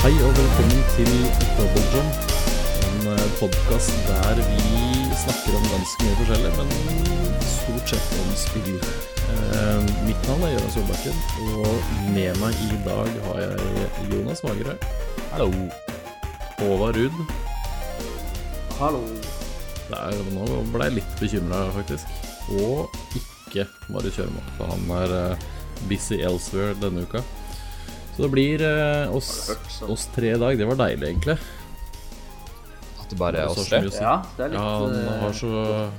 Hei og velkommen til Double Jump, en podcast der vi snakker om ganske mye forskjellig, men stort sett om spill. Mitt navn Jørgen Solbakken, og med meg i dag har jeg Jonas Magre. Hallo. Håvard Ruud. Hallo. Nå ble jeg litt bekymret faktisk. Og ikke Marius Kjørman, for han busy elsewhere denne uka. Så det blir oss tre i dag. Det var deilig egentlig. At det bare oss tre? Ja, det litt... Ja, han har så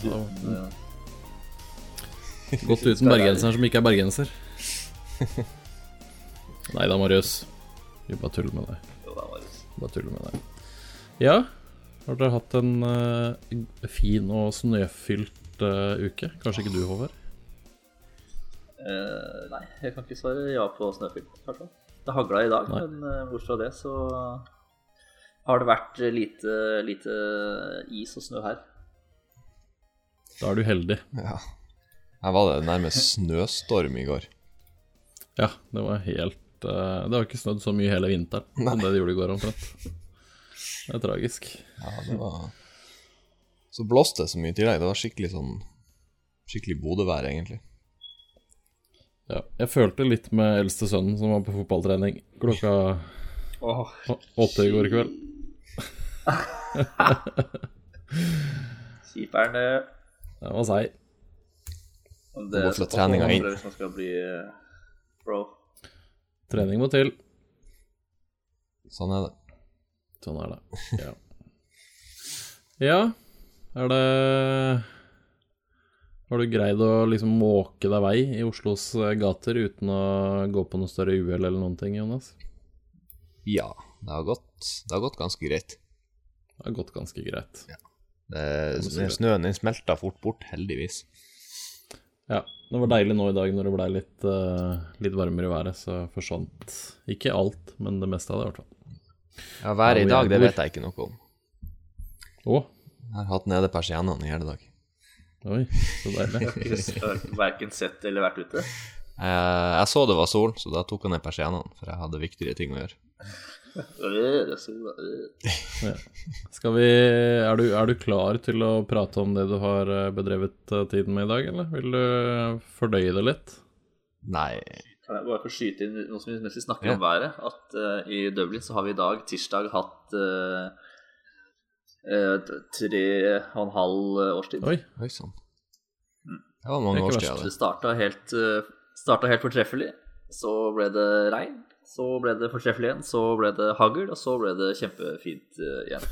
gått uten bergenseren som ikke bergenser. Neida, Marius. Vi bare tuller med deg. Ja, har dere hatt en fin og snøfylt uke? Kanskje ikke du, Håvard? Nei, jeg kan ikke svare ja på snøfylt, kanskje. Det haglet i dag, men bortsett fra det så har det vært lite is og snø her. Da er du heldig. Ja. Her var det nærmest snøstorm i går. Ja, det var helt... det har ikke snødd så mye hele vinteren som det gjorde i går omtrent. Det er tragisk. Ja, det var... Så blåste det så mye i tillegg. Det var skikkelig bodevær egentlig. Ja, jeg følte litt med eldste sønnen som var på fotballtrening klokka 8 i går kveld. Kjiperen det. Det var seg. Det må få treninga inn. Hvis man skal bli pro. Trening må til. Sånn er det. Sånn er det, ja. Ja, har du greid å liksom måke deg vei i Oslos gater uten å gå på noe større uhell eller noen ting, Jonas? Ja, det har gått ganske greit. Det har gått ganske greit. Ja. Snøen den smelta fort bort, heldigvis. Ja, det var deilig nå i dag når det ble litt varmere i været, så forsvant ikke alt, men det meste av det i hvert fall. Ja, været i dag, det vet jeg ikke noe om. Åh? Jeg har hatt nede persiennene i hele dag. Oi, så deilig. Jeg har hverken sett eller vært ute. Jeg så det var sol, så da tok jeg ned persiennene, for jeg hadde viktigere ting å gjøre. Ja. Er du klar til å prate om det du har bedrevet tiden med i dag, eller vil du fordøye det litt? Nei. Kan jeg bare få skyte inn noe som mens vi snakker om været, at i Dublin så har vi i dag, tirsdag, hatt 3,5 årstid. Oi, sånn. Det var mange år siden. Det startet helt fortreffelig. Så ble det regn. Så ble det fortreffelig igjen. Så ble det hagl. Og så ble det kjempefint igjen.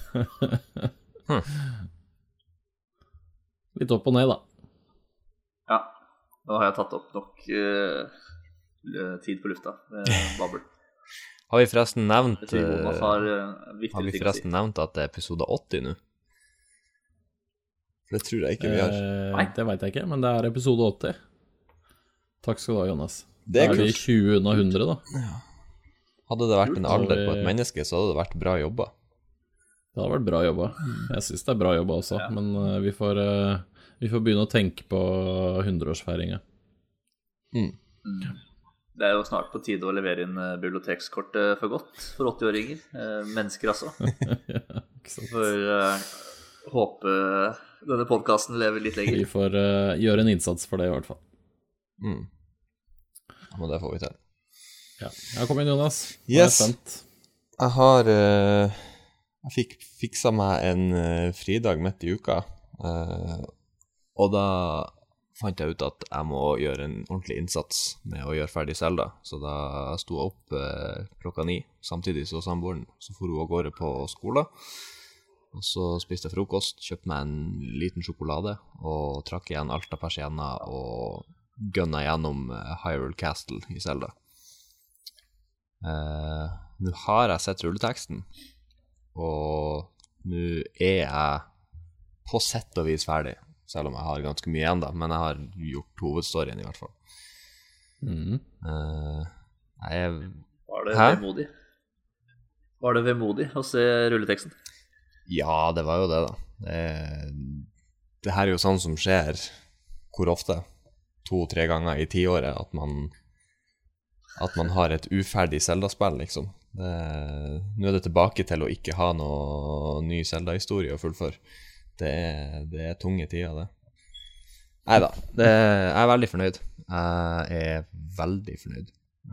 Litt opp og ned da. Ja. Nå har jeg tatt opp nok tid på lufta med babbel. Har vi forresten nevnt at det er episode 80 nå? For det tror jeg ikke vi har. Nei, det vet jeg ikke, men det er episode 80. Takk skal du ha, Jonas. Det er vi 20 unna 100 da. Ja. Hadde det vært en alder på et menneske, så hadde det vært bra jobba. Det hadde vært bra jobba. Jeg synes det er bra jobba også, men vi får begynne å tenke på 100-årsfeiringen. Det er jo snart på tide å levere inn bibliotekskortet for godt for 80-åringer. Mennesker altså. For håpe denne podcasten lever litt lenger. Vi får gjøre en innsats for det i hvert fall. Ja, men det får vi til. Ja, kom inn, Jonas. Yes. Jeg fikk fiksa meg en fridag midt i uka, og da fant jeg ut at jeg må gjøre en ordentlig innsats med å gjøre ferdig Zelda. Så da sto jeg opp klokka 9, samtidig så samboeren, så for hun å gå på skolen. Og så spiste jeg frokost, kjøpte meg en liten sjokolade, og trakk igjen alt av persienner, og gønna gjennom Hyrule Castle i Zelda. Nå har jeg sett rulleteksten, og nå er jeg på sett og vis ferdig. Selv om jeg har ganske mye igjen da, men jeg har gjort hovedstoryen i hvert fall. Var det vemodig? Var det vemodig å se rulleteksten? Ja, det var jo det da. Det her er jo sånn som skjer hvor ofte? 2-3 ganger i 10-året at man har et uferdig Zelda-spill liksom. Nå det tilbake til å ikke ha noe ny Zelda-historie å fullføre. Det er tunge tider, det. Neida, jeg veldig fornøyd. Jeg veldig fornøyd.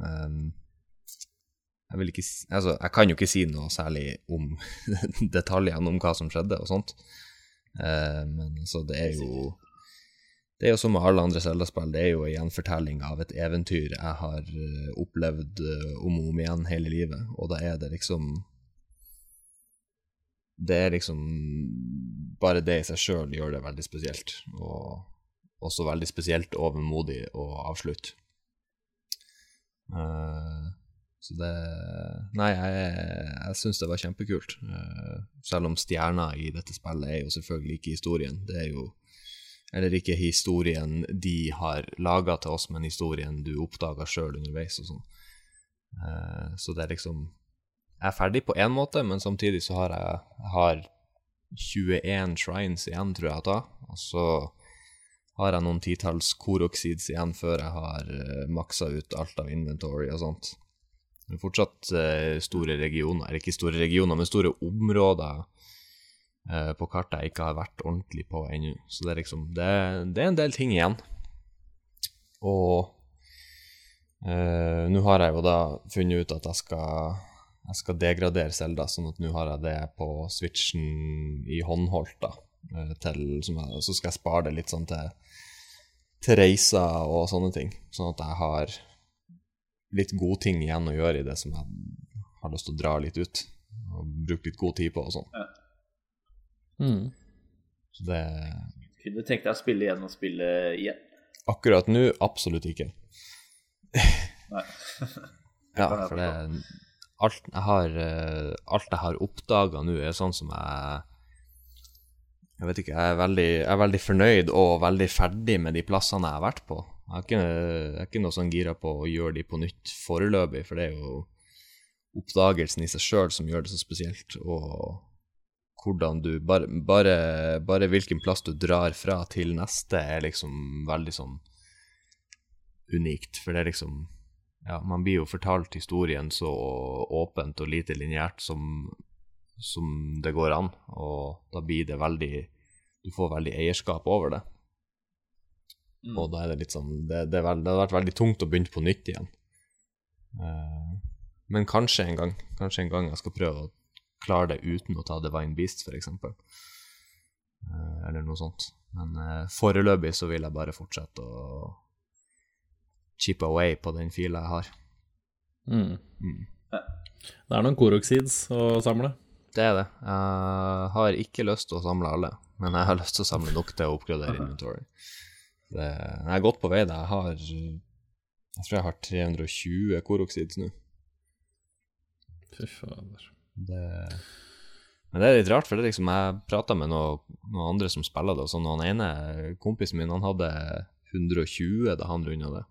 Jeg vil ikke jeg kan jo ikke si noe særlig om detaljene om hva som skjedde og sånt. Men altså, det er jo som med alle andre Zelda-spill, det er jo en gjenfortelling av et eventyr jeg har opplevd om og om igjen hele livet, og da er det liksom bare det i seg selv gjør det veldig spesielt, og også veldig spesielt overmodig å avslutte. Så nei, jeg synes det var kjempekult, selv om stjerna i dette spillet er jo selvfølgelig ikke historien, det er jo eller ikke historien de har laget til oss, men historien du oppdager selv underveis og sånn. Så det er liksom, jeg er ferdig på en måte, men samtidig så har jeg 21 shrines igjen, tror jeg å ta, og så har jeg noen titalls Korok-seeds igjen før jeg har makset ut alt av inventory og sånt. Det er fortsatt store regioner, eller ikke store regioner, men store områder på kartet jeg ikke har vært ordentlig på ennå. Så det er liksom, det er en del ting igjen. Og nå har jeg jo da funnet ut at jeg skal degradere Zelda, sånn at nå har jeg det på Switchen i håndholdt da, så skal jeg spare det litt sånn til reiser og sånne ting, sånn at jeg har litt gode ting igjen å gjøre i det som jeg har lyst til å dra litt ut, og bruke litt god tid på og sånn. Ja. Så det kunne du tenkt deg å spille igjen? Akkurat nå, absolutt ikke. Nei. Ja, for det alt jeg har oppdaget nå er sånn som jeg vet ikke, jeg er veldig fornøyd og veldig ferdig med de plassene jeg har vært på. Jeg er ikke noe sånn gira på å gjøre de på nytt foreløpig, for det er jo oppdagelsen i seg selv som gjør det så spesielt, og hvordan du, bare hvilken plass du drar fra til neste er liksom veldig sånn unikt, for det er liksom, ja, man blir jo fortalt historien så åpent og lite lineært som det går an, og da blir det veldig, du får veldig eierskap over det. Og da er det litt sånn, det har vært veldig tungt å begynne på nytt igjen. Men kanskje en gang jeg skal prøve å klare det uten å ta Divine Beast, for eksempel. Eller noe sånt. Men foreløpig så vil jeg bare fortsette å chip away på den fila jeg har. Det er noen Korok-seeds å samle. Det er det. Jeg har ikke lyst til å samle alle, men jeg har lyst til å samle nok til å oppgradere inventory. Jeg har gått på vei da. Jeg tror jeg har 320 Korok-seeds nå. Fy fader. Men det er litt rart, for det liksom, jeg pratet med noen andre som spiller det, og så noen ene kompisen min, han hadde 120 da han rundet det.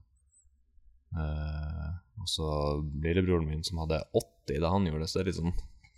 Og så lillebroren min som hadde 80 da han gjorde det, så det er litt sånn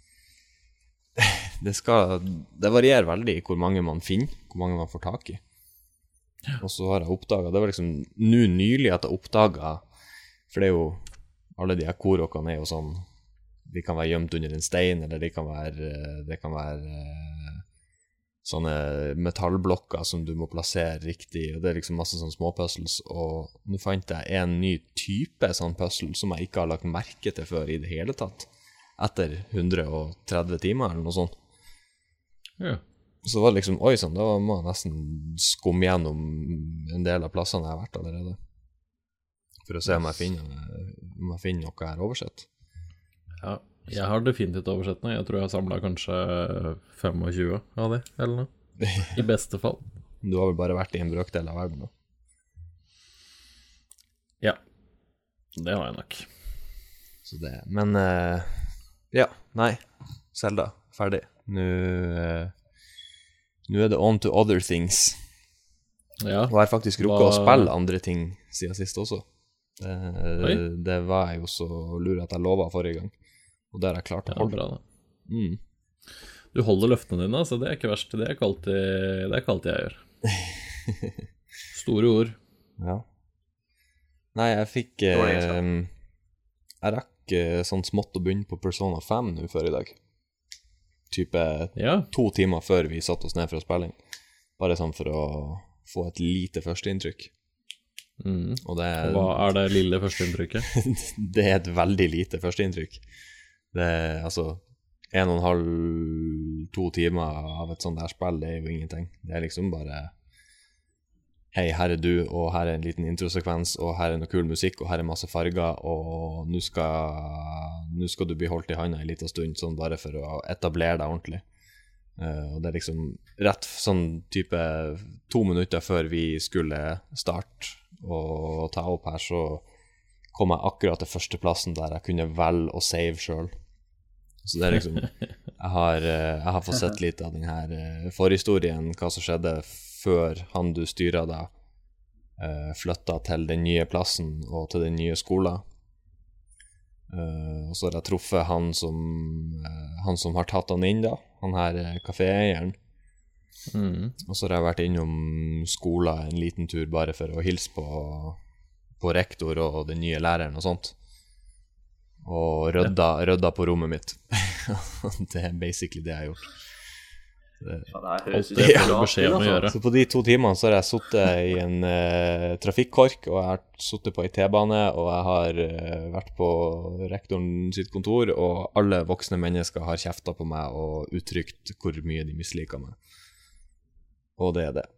det varierer veldig hvor mange man finner, hvor mange man får tak i. Og så har jeg oppdaget, det var liksom nylig at jeg oppdaget, for det er jo, alle de her korokene er jo sånn, de kan være gjemt under en stein, eller det kan være sånne metallblokker som du må plassere riktig, og det er liksom masse sånne små puzzles, og nå fant jeg en ny type sånn puzzle som jeg ikke har lagt merke til før i det hele tatt, etter 130 timer eller noe sånt. Ja. Så var det liksom, oi sånn, da må jeg nesten skumme gjennom en del av plassene jeg har vært allerede, for å se om jeg finner noe jeg har oversett. Ja, jeg har definitivt oversett noe. Jeg tror jeg har samlet kanskje 25 av det, eller noe. I beste fall. Du har vel bare vært i en brøkdel av verden da? Ja, det har jeg nok. Så det, men ja, nei, Zelda, ferdig. Nå er det on to other things. Ja. Og jeg har faktisk rukket å spille andre ting siden sist også. Det var jeg jo så lur at jeg lovet forrige gang. Og det har jeg klart å holde. Ja, bra da. Du holder løftene dine, så det er ikke verst. Det er ikke alltid jeg gjør. Store ord. Ja. Nei, jeg fikk sånn smått og bunn på Persona 5 nå før i dag. Type 2 timer før vi satt oss ned for å spille inn. Bare sånn for å få et lite førsteinntrykk. Og hva det lille førsteinntrykket? Det et veldig lite førsteinntrykk. Det altså 1,5-2 timer av et sånt der spill, det jo ingenting. Det liksom bare hei, her du, og her en liten introsekvens, og her noe kul musikk, og her masse farger, og nå skal du bli holdt i handa en liten stund, sånn bare for å etablere deg ordentlig. Og det liksom rett sånn type 2 minutter før vi skulle starte og ta opp her, så kom jeg akkurat til førsteplassen der jeg kunne velge å save selv. Så det liksom jeg har fått sett litt av den her forhistorien, hva som skjedde før han du styrer da flyttet til den nye plassen og til den nye skolen. Og så har jeg truffet han som har tatt han inn da, han her kaféeieren. Og så har jeg vært innom skolen en liten tur bare for å hilse på rektor og den nye læreren og sånt. Og rødda på rommet mitt. Det basically det jeg har gjort. Så på de 2 timene så har jeg suttet i en trafikkork, og jeg har suttet på en T-bane, og jeg har vært på rektoren sitt kontor, og alle voksne mennesker har kjeftet på meg og uttrykt hvor mye de misliker meg. Og det det.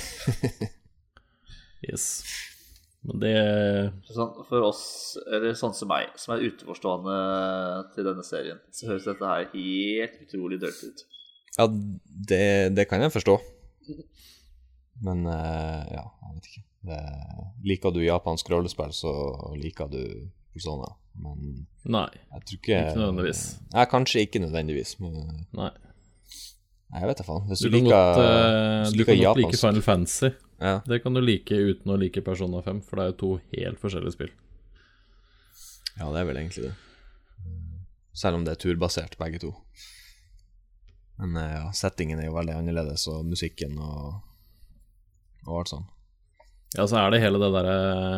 Yes. Men det for oss, eller sånn som meg, som utenforstående til denne serien, så høres dette her helt utrolig dølt ut. Ja, det kan jeg forstå. Men ja, jeg vet ikke. Liker du japansk rollespill, så liker du Persona. Men nei, jeg tror ikke nødvendigvis. Nei, kanskje ikke nødvendigvis. Men, nei. Jeg vet det faen. Hvis du kan godt like Final Fantasy. Ja. Det kan du like uten å like Persona 5, for det jo 2 helt forskjellige spill. Ja, det vel egentlig det. Selv om det turbasert begge 2. Men ja, settingen jo veldig annerledes, og musikken og alt sånn. Ja, så det hele det der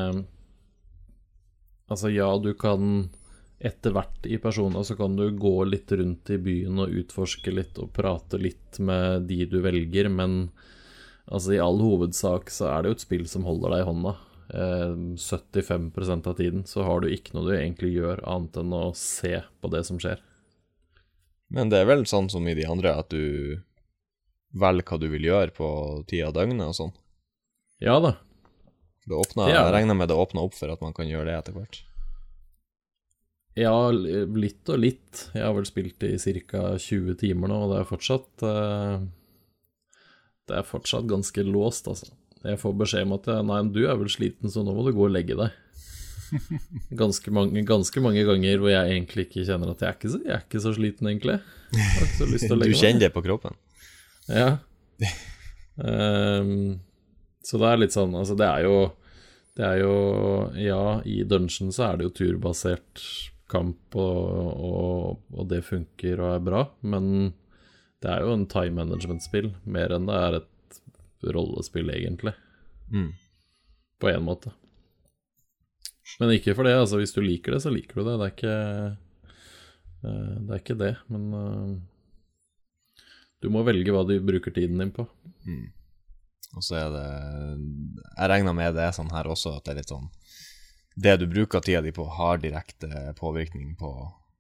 altså ja, du kan etter hvert i Persona så kan du gå litt rundt i byen og utforske litt og prate litt med de du velger, men altså i all hovedsak så det jo et spill som holder deg i hånda. 75% av tiden så har du ikke noe du egentlig gjør annet enn å se på det som skjer. Men det vel sånn som i de andre, at du velger hva du vil gjøre på tida av døgnet og sånn? Ja da. Jeg regner med det åpner opp for at man kan gjøre det etter hvert. Ja, litt og litt. Jeg har vel spilt i cirka 20 timer nå, og det fortsatt ganske låst, altså. Jeg får beskjed om at nei, du vel sliten, så nå må du gå og legge deg. Ganske mange ganger hvor jeg egentlig ikke kjenner at jeg er ikke så sliten egentlig. Jeg har ikke så lyst til å legge meg. Du kjenner det på kroppen? Ja. Så det litt sånn, altså det er jo ja, i Dungeon så det jo turbasert kamp, og det funker og bra, men det jo en time management-spill, mer enn det et rollespill egentlig. På en måte. Men ikke for det, altså hvis du liker det, så liker du det. Det ikke det, men du må velge hva du bruker tiden din på. Og så det, jeg regner med det sånn her også, at det litt sånn, det du bruker tida di på har direkte påvirkning på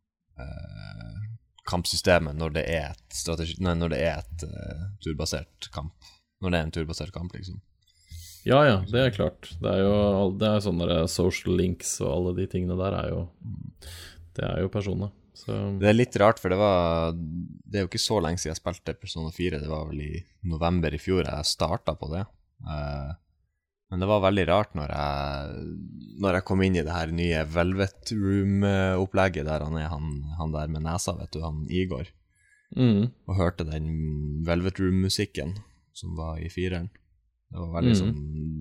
kampsystemet når det et turbasert kamp. Når det en turbasert kamp, liksom. Ja, det klart. Det sånne social links og alle de tingene der det jo personer. Så. Det litt rart, for det jo ikke så lenge siden jeg spilte Persona 4. Det var vel i november i fjor jeg startet på det. Men det var veldig rart når jeg kom inn i det her nye Velvet Room-opplegget, der han der med nesa, vet du, han Igor. Og hørte den Velvet Room-musikken som var i 4-eren. Det var veldig sånn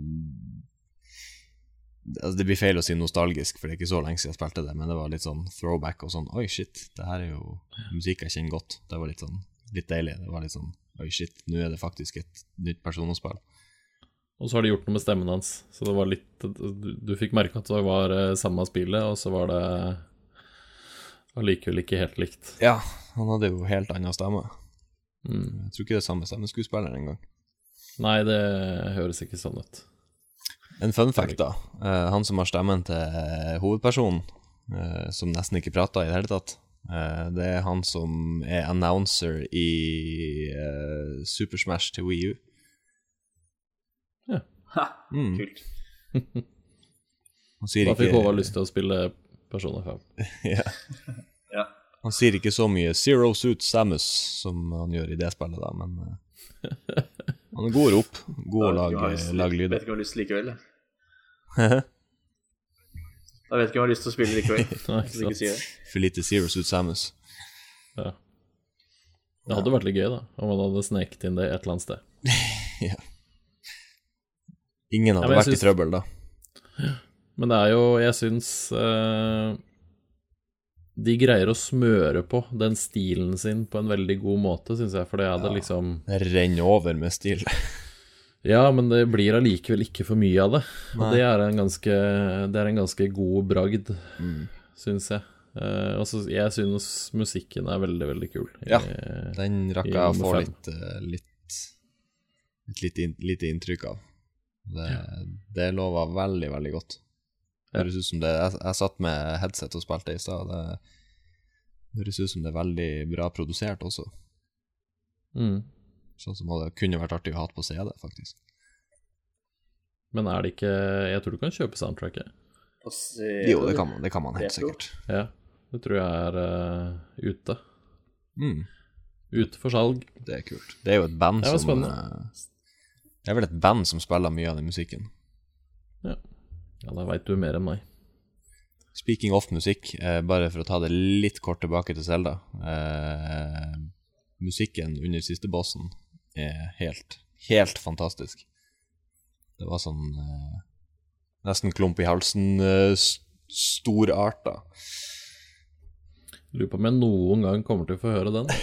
altså det blir feil å si nostalgisk, for det ikke så lenge siden jeg spilte det, men det var litt sånn throwback og sånn, oi shit, det her jo musikk jeg kjenner godt. Det var litt sånn, litt deilig. Det var litt sånn, oi shit, nå det faktisk et nytt personspill. Og så har de gjort noe med stemmen hans, så det var litt, du fikk merke at det var samme spillet, og så var det allikevel ikke helt likt. Ja, han hadde jo helt annen stemme. Jeg tror ikke det er samme stemmeskuespiller engang. Nei, det høres ikke sånn ut. En fun fact da, han som har stemmen til hovedpersonen, som nesten ikke prater i det hele tatt, det er han som er announcer i Super Smash til Wii U. Ja. Kult. Da fikk Håvard lyst til å spille Persona 5. Ja. Han sier ikke så mye Zero Suit Samus som han gjør i det spillet da, men han er god opp, god å lage lyder. Vet ikke om jeg har lyst likevel. Jeg vet ikke om jeg har lyst til å spille likevel. For lite Zero Suit Samus. Ja. Det hadde vært litt gøy da, om han hadde sneket inn det et eller annet sted. Ja. Ingen hadde vært i trøbbel da. Men det er jo, jeg synes de greier å smøre på den stilen sin på en veldig god måte, synes jeg, for det er det liksom... Det renner over med stil. Ja, men det blir allikevel ikke for mye av det. Og det er en ganske god bragd, synes jeg. Også, jeg synes musikken er veldig, veldig kul. Ja, den rakk jeg å få litt inntrykk av. Det lover veldig, veldig godt. Det høres ut som det, jeg satt med headset og spilte i sted, det høres ut som det er veldig bra produsert også. Sånn som det kunne vært artig å ha på CD, faktisk. Men er det ikke, jeg tror du kan kjøpe soundtracket. Jo, det kan man helt sikkert. Ja, det tror jeg er ute. Ute for salg. Det er kult. Det er jo et band som... Det er vel et band som spiller mye av den musikken. Ja, da vet du mer enn meg. Speaking of musikk, bare for å ta det litt kort tilbake til Zelda. Musikken under siste bossen er helt fantastisk. Det var sånn nesten klump i halsen, storarta. Lurer på om jeg noen gang kommer til å få høre den.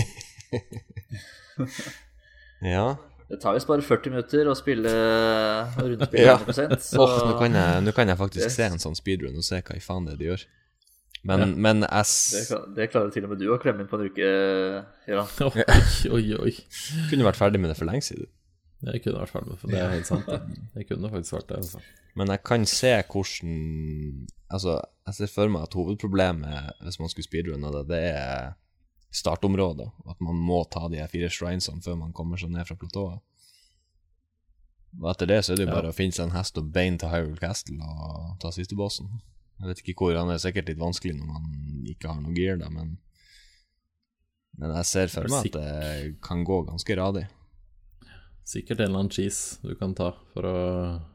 Ja. Det tar visst bare 40 minutter å spille rundspille 100%. Så... Nå kan jeg faktisk se en sånn speedrun og se hva i faen det de gjør. Men det klarer til og med du å klemme inn på en uke, Göran. Oi. Kunne vært ferdig med det for lenge siden. Jeg kunne vært ferdig med det, for det er helt sant det. Jeg kunne faktisk vært det, altså. Men jeg kan se hvordan... Altså, jeg ser for meg at hovedproblemet, hvis man skulle speedrunne det er startområdet, at man må ta de 4 shrinesene før man kommer seg ned fra platået. Og etter det så er det jo bare å finne seg en hest og bein til Hyrule Castle og ta siste bossen. Jeg vet ikke hvor, han er sikkert litt vanskelig når man ikke har noe gear da, men jeg ser for meg at det kan gå ganske radig. Sikkert en eller annen cheese du kan ta for å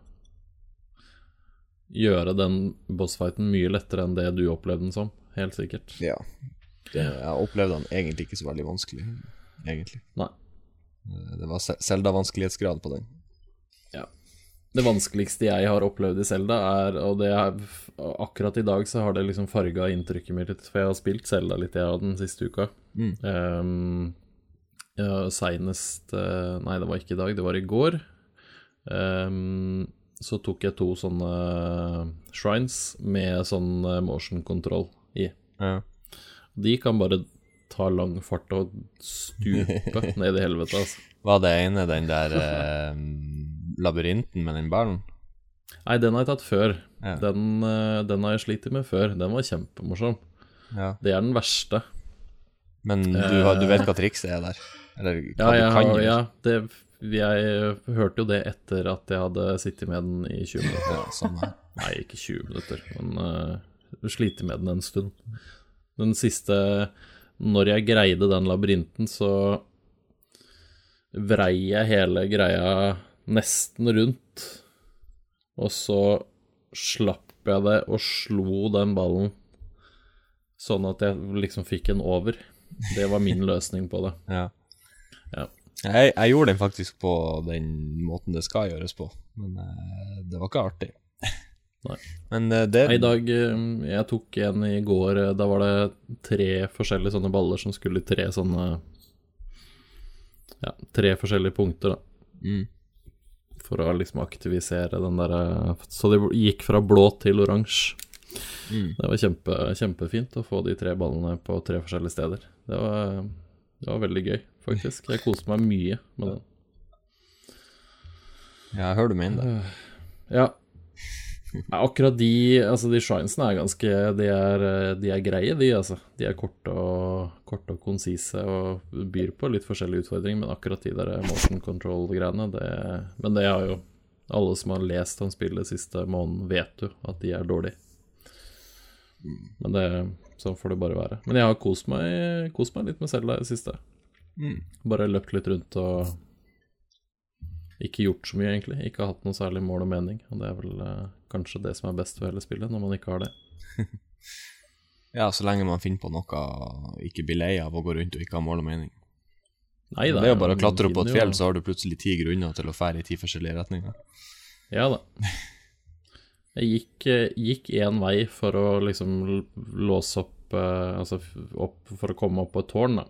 gjøre den bossfighten mye lettere enn det du opplevde den som, helt sikkert. Ja. Jeg opplevde den egentlig ikke så veldig vanskelig, egentlig. Nei. Det var Zelda-vanskelighetsgrad på den. Ja. Det vanskeligste jeg har opplevd i Zelda og det er, akkurat i dag så har det liksom farget inntrykket mitt litt, for jeg har spilt Zelda litt den siste uka. Senest, nei det var ikke i dag, det var i går. Så tok jeg 2 sånne shrines med sånn motion control i. Ja. De kan bare ta lang fart og stupe ned i helvete, altså. Var det ene den der labyrinten med den ballen? Nei, den har jeg tatt før. Ja. Den har jeg slitt med før. Den var kjempemorsom. Ja. Det er den verste. Men du vet hva trikset er der? Eller hva du kan gjøre? Ja, jeg hørte jo det etter at jeg hadde sittet med den i 20 minutter. Ja, sånn er. Nei, ikke 20 minutter, men sliter med den en stund. Den siste, når jeg greide den labyrinten, så vrei jeg hele greia nesten rundt, og så slapp jeg det og slo den ballen, sånn at jeg liksom fikk en over. Det var min løsning på det. Ja. Jeg gjorde den faktisk på den måten det skal gjøres på, men det var ikke artig. Nei. Men i dag, jeg tok en i går, da var det 3 forskjellige sånne baller som skulle 3 sånne, 3 forskjellige punkter da. For å liksom aktivisere den der, så det gikk fra blå til oransje. Det var kjempefint å få de 3 ballene på 3 forskjellige steder. Det var veldig gøy, faktisk. Jeg koste meg mye med den. Ja, jeg hører du mener det. Ja. Akkurat de shrinesene er ganske, de er greie, de altså. De er korte og konsise og byr på litt forskjellige utfordringer, men akkurat de der motion control-greiene, men det har jo alle som har lest om spillet siste måneden vet jo at de er dårlige. Men sånn får det bare være. Men jeg har kost meg litt med Zelda i det siste. Bare løpt litt rundt og ikke gjort så mye egentlig. Ikke hatt noe særlig mål og mening. Og det er vel kanskje det som er best ved hele spillet, når man ikke har det. Ja, så lenge man finner på noe, ikke blir lei av å gå rundt og ikke ha mål og mening. Nei, det er jo bare å klatre opp på et fjell, så har du plutselig 10 grunner til å fære i 10 forskjellige retninger. Ja da. Jeg gikk en vei for å liksom låse opp, for å komme opp på et tårn da.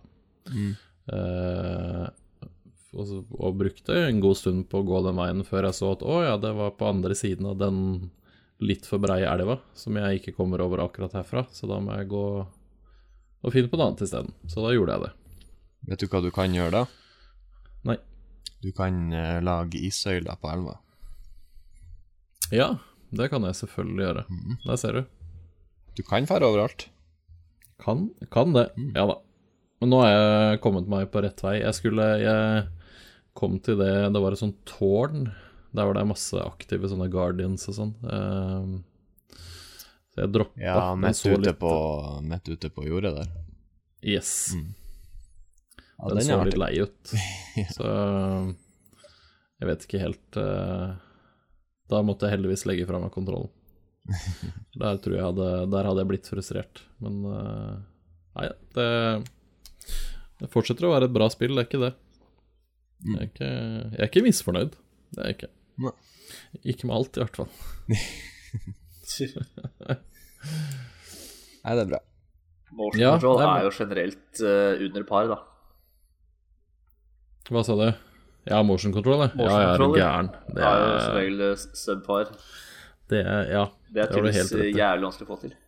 Og brukte en god stund på å gå den veien før jeg så at det var på andre siden av den litt for breie elva som jeg ikke kommer over akkurat herfra, så da må jeg gå og finne på noe annet i stedet. Så da gjorde jeg det. Vet du hva du kan gjøre da? Nei. Du kan lage issøyler på elva. Ja, det kan jeg selvfølgelig gjøre. Der ser du. Du kan fære overalt. Kan det, ja da. Men nå har jeg kommet meg på rett vei. Jeg kom til det var et sånt tårn, der var det masse aktive sånne guardians og sånn. Så jeg droppet. Ja, midt ute på jordet der. Yes. Ja, den så litt lei ut. Så jeg vet ikke helt. Da måtte jeg heldigvis legge fra meg kontrollen. Der hadde jeg blitt frustrert. Men nei, det fortsetter å være et bra spill, det er ikke det. Jeg er ikke misfornøyd. Det er jeg ikke. Nei. Ikke med alt, i hvert fall. Nei, det er bra. Motion control er jo generelt under par, da. Hva sa du? Ja, motion control, det. Ja, jeg er gæren. Det er jo som regel subpar. Det er tydeligvis jævlig vanskelig å få til.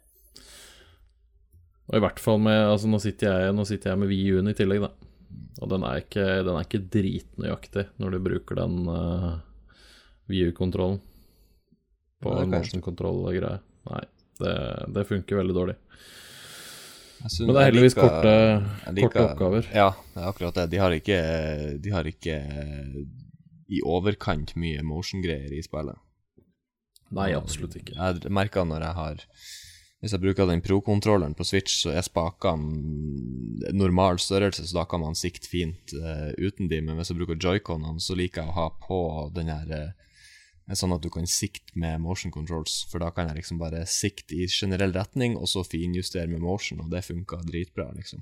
Og i hvert fall med, nå sitter jeg med Wii U-en i tillegg da. Og den er ikke dritnøyaktig når du bruker den Wii U-kontrollen på motion control-greie. Nei, det funker veldig dårlig. Men det er heldigvis korte oppgaver. Ja, det er akkurat det. De har ikke i overkant mye motion-greier i spillet. Nei, absolutt ikke. Jeg merker hvis jeg bruker den Pro-kontrolleren på Switch, så er spakene normal størrelse, så da kan man sikte fint uten de, men hvis jeg bruker Joy-Conene, så liker jeg å ha på den her sånn at du kan sikte med motion controls, for da kan jeg liksom bare sikte i generell retning, og så finjustere med motion, og det funker dritbra, liksom.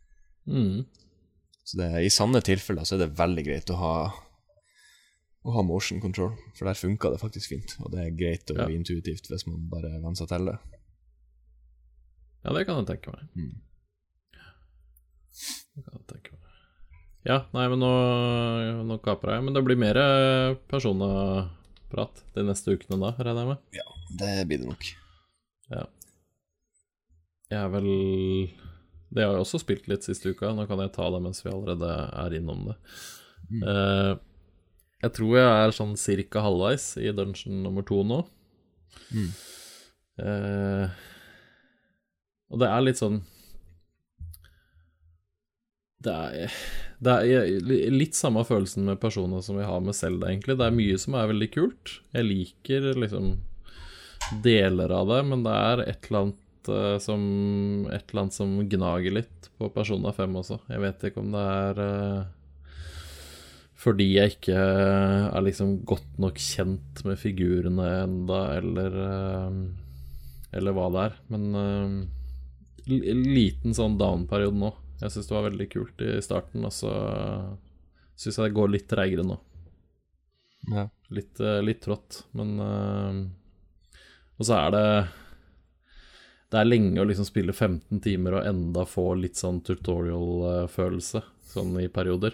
Så i sanne tilfeller så er det veldig greit å ha motion control, for der funker det faktisk fint, og det er greit og intuitivt hvis man bare venner seg til det. Ja, det kan jeg tenke meg. Ja, nei, men nå kaper jeg, men det blir mer personaprat de neste ukene da, regner jeg med. Ja, det blir det nok. Ja. Jeg har jo også spilt litt siste uka, nå kan jeg ta det mens vi allerede er innom det. Jeg tror jeg er sånn cirka halvveis i dungeon nummer 2 nå. Og det er litt sånn det er litt samme følelsen med personer som vi har med Zelda, egentlig. Det er mye som er veldig kult. Jeg liker liksom deler av det, men det er et eller annet som gnager litt på Persona 5 også. Jeg vet ikke om det er fordi jeg ikke er liksom godt nok kjent med figurene enda, eller hva det er. Men liten sånn down-periode nå. Jeg synes det var veldig kult i starten, og så synes jeg det går litt treigere nå. Ja. Litt trått, men og så er det er lenge å liksom spille 15 timer og enda få litt sånn tutorial-følelse, sånn i perioder.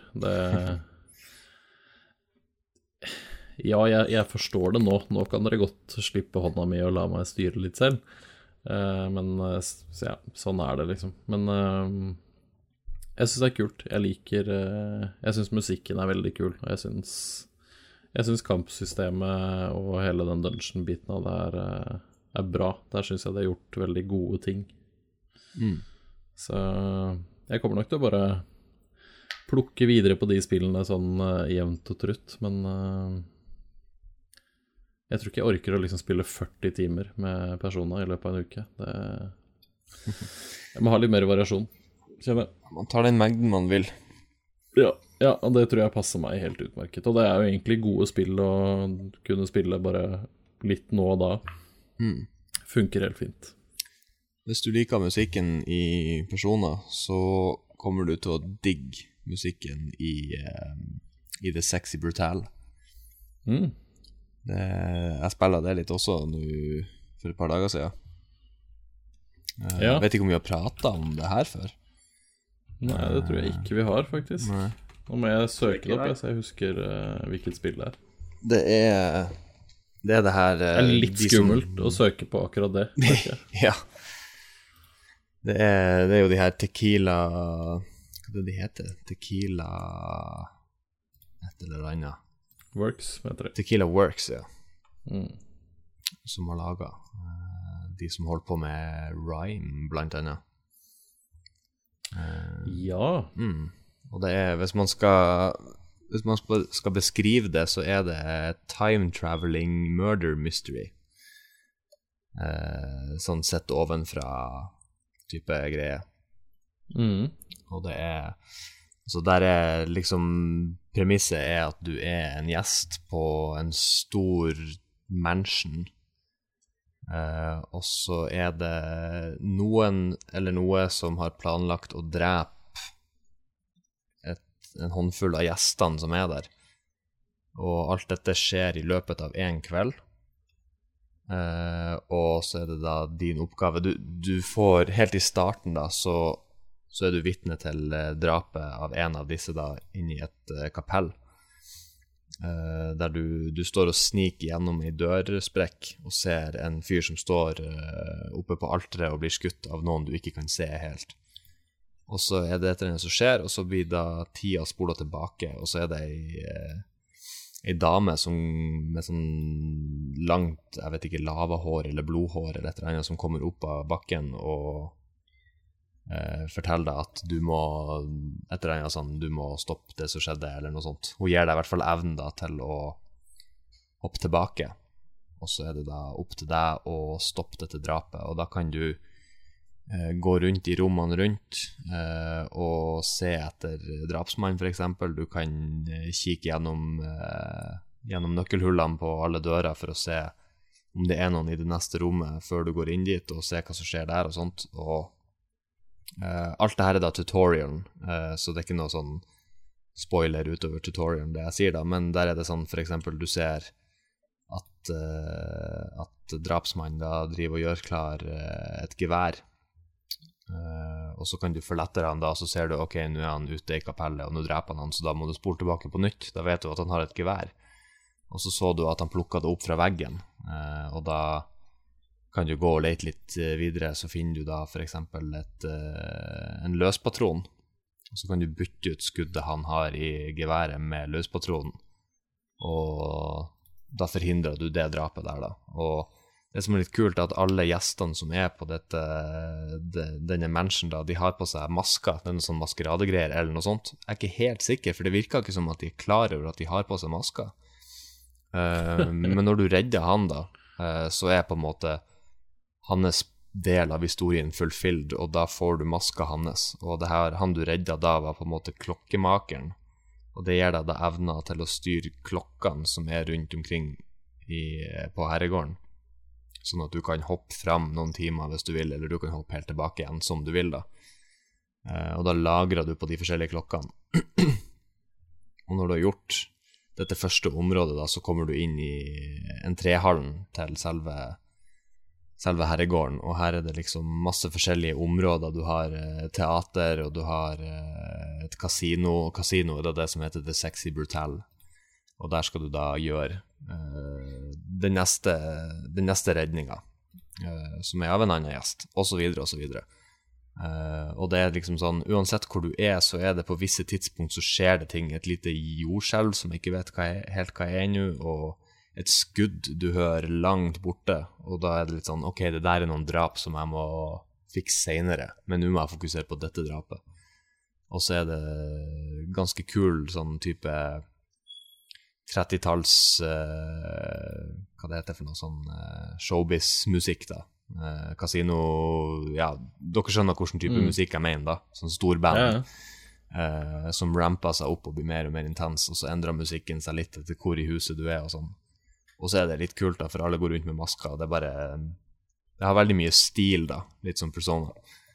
Ja, jeg forstår det nå. Nå kan dere godt slippe hånda mi og la meg styre litt selv. Men så ja, sånn det liksom. Men jeg synes det kult. Jeg synes musikken veldig kul, og jeg synes kampsystemet og hele den dungeon-biten av det bra. Der synes jeg det har gjort veldig gode ting. Så jeg kommer nok til å bare plukke videre på de spillene sånn jevnt og trutt, men jeg tror ikke jeg orker å liksom spille 40 timer med personer i løpet av en uke. Jeg må ha litt mer variasjon. Man tar den mengden man vil. Ja, og det tror jeg passer meg helt utmerket. Og det jo egentlig gode spill å kunne spille bare litt nå og da. Funker helt fint. Hvis du liker musikken i Persona, så kommer du til å digge musikken i The Sexy Brutal. Jeg spiller det litt også nå for et par dager siden. Jeg vet ikke om vi har pratet om det her før. Nei, det tror jeg ikke vi har, faktisk. Nå må jeg søke det opp, så jeg husker hvilket spill det Det det her Det litt skummelt å søke på akkurat det. Ja. Det jo de her Tequila... Hva de heter? Tequila... Et eller annet. Works, heter det. Tequila Works, ja. Som har laget. De som holder på med Rhyme, blant annet. Ja. Og det hvis man skal beskrive det, så det time traveling murder mystery. Sånn sett ovenfra type greie. Og det så der liksom premisset at du en gjest på en stor mansion. Og så det noen eller noe som har planlagt å drepe en håndfull av gjestene som der. Og alt dette skjer i løpet av en kveld. Og så det da din oppgave. Du får helt i starten da, så du vitne til drapet av en av disse da, inn i et kapell. Der du står og sniker gjennom i dørsprekk og ser en fyr som står oppe på alteret og blir skutt av noen du ikke kan se helt. Og så det etter det som skjer, og så blir da tida spolet tilbake, og så det en dame med sånn langt, jeg vet ikke, lavahår eller blodhår eller et eller annet som kommer opp av bakken og forteller deg at du må et eller annet sånn, du må stoppe det som skjedde eller noe sånt. Hun gir deg i hvert fall evnen da til å hoppe tilbake, og så det da opp til deg å stoppe dette drapet, og da kan du gå rundt i rommene rundt og se etter drapsmann for eksempel. Du kan kikke gjennom nøkkelhullene på alle dører for å se om det noen i det neste rommet før du går inn dit og se hva som skjer der og sånt. Og alt det her da tutorialen, så det ikke noe sånn spoiler utover tutorialen det jeg sier da, men der det sånn for eksempel du ser at drapsmannen da driver og gjør klar et gevær. Og så kan du forlette han da, så ser du, ok, nå han ute i kapellet, og nå dreper han, så da må du spole tilbake på nytt. Da vet du at han har et gevær. Og så du at han plukket det opp fra veggen, og da kan du gå og lete litt videre, så finner du da for eksempel en løspatron, og så kan du bytte ut skuddet han har i geværet med løspatronen, og da forhindrer du det drapet der da. Og det som litt kult at alle gjestene som på denne mansion da, de har på seg masker, det noe sånn maskeradegreier eller noe sånt. Jeg ikke helt sikker, for det virker ikke som at de klar over at de har på seg masker. Men når du redder han da, så på en måte hans del av historien fulfilled, og da får du maska hans. Og det her, han du reddet da var på en måte klokkemakeren, og det gir deg da evner til å styre klokkene som rundt omkring på herregården. Sånn at du kan hoppe frem noen timer hvis du vil, eller du kan hoppe helt tilbake igjen som du vil da. Og da lagrer du på de forskjellige klokkene. Og når du har gjort dette første området da, så kommer du inn i en trehallen til selve herregården, og her det liksom masse forskjellige områder. Du har teater, og du har et kasino, og kasino det som heter The Sexy Brutal. Og der skal du da gjøre den neste redninga. som av en annen gjest, og så videre, og så videre. Og det liksom sånn, uansett hvor du så det på visse tidspunkt så skjer det ting, et lite jordskjelv som jeg ikke vet helt hva nå, og et skudd du hører langt borte, og da det litt sånn, ok, det der noen drap som jeg må fikse senere, men nå må jeg fokusere på dette drapet. Og så det ganske kul sånn type 30-talls, hva det heter for noe sånn showbiz-musikk da. Casino, ja, dere skjønner hvilken type musikk jeg mener da, sånn stor band som ramper seg opp og blir mer og mer intens, og så endrer musikken seg litt etter hvor i huset du og sånn. Og så det litt kult da, for alle går rundt med masker, og det bare, det har veldig mye stil da, litt som Persona.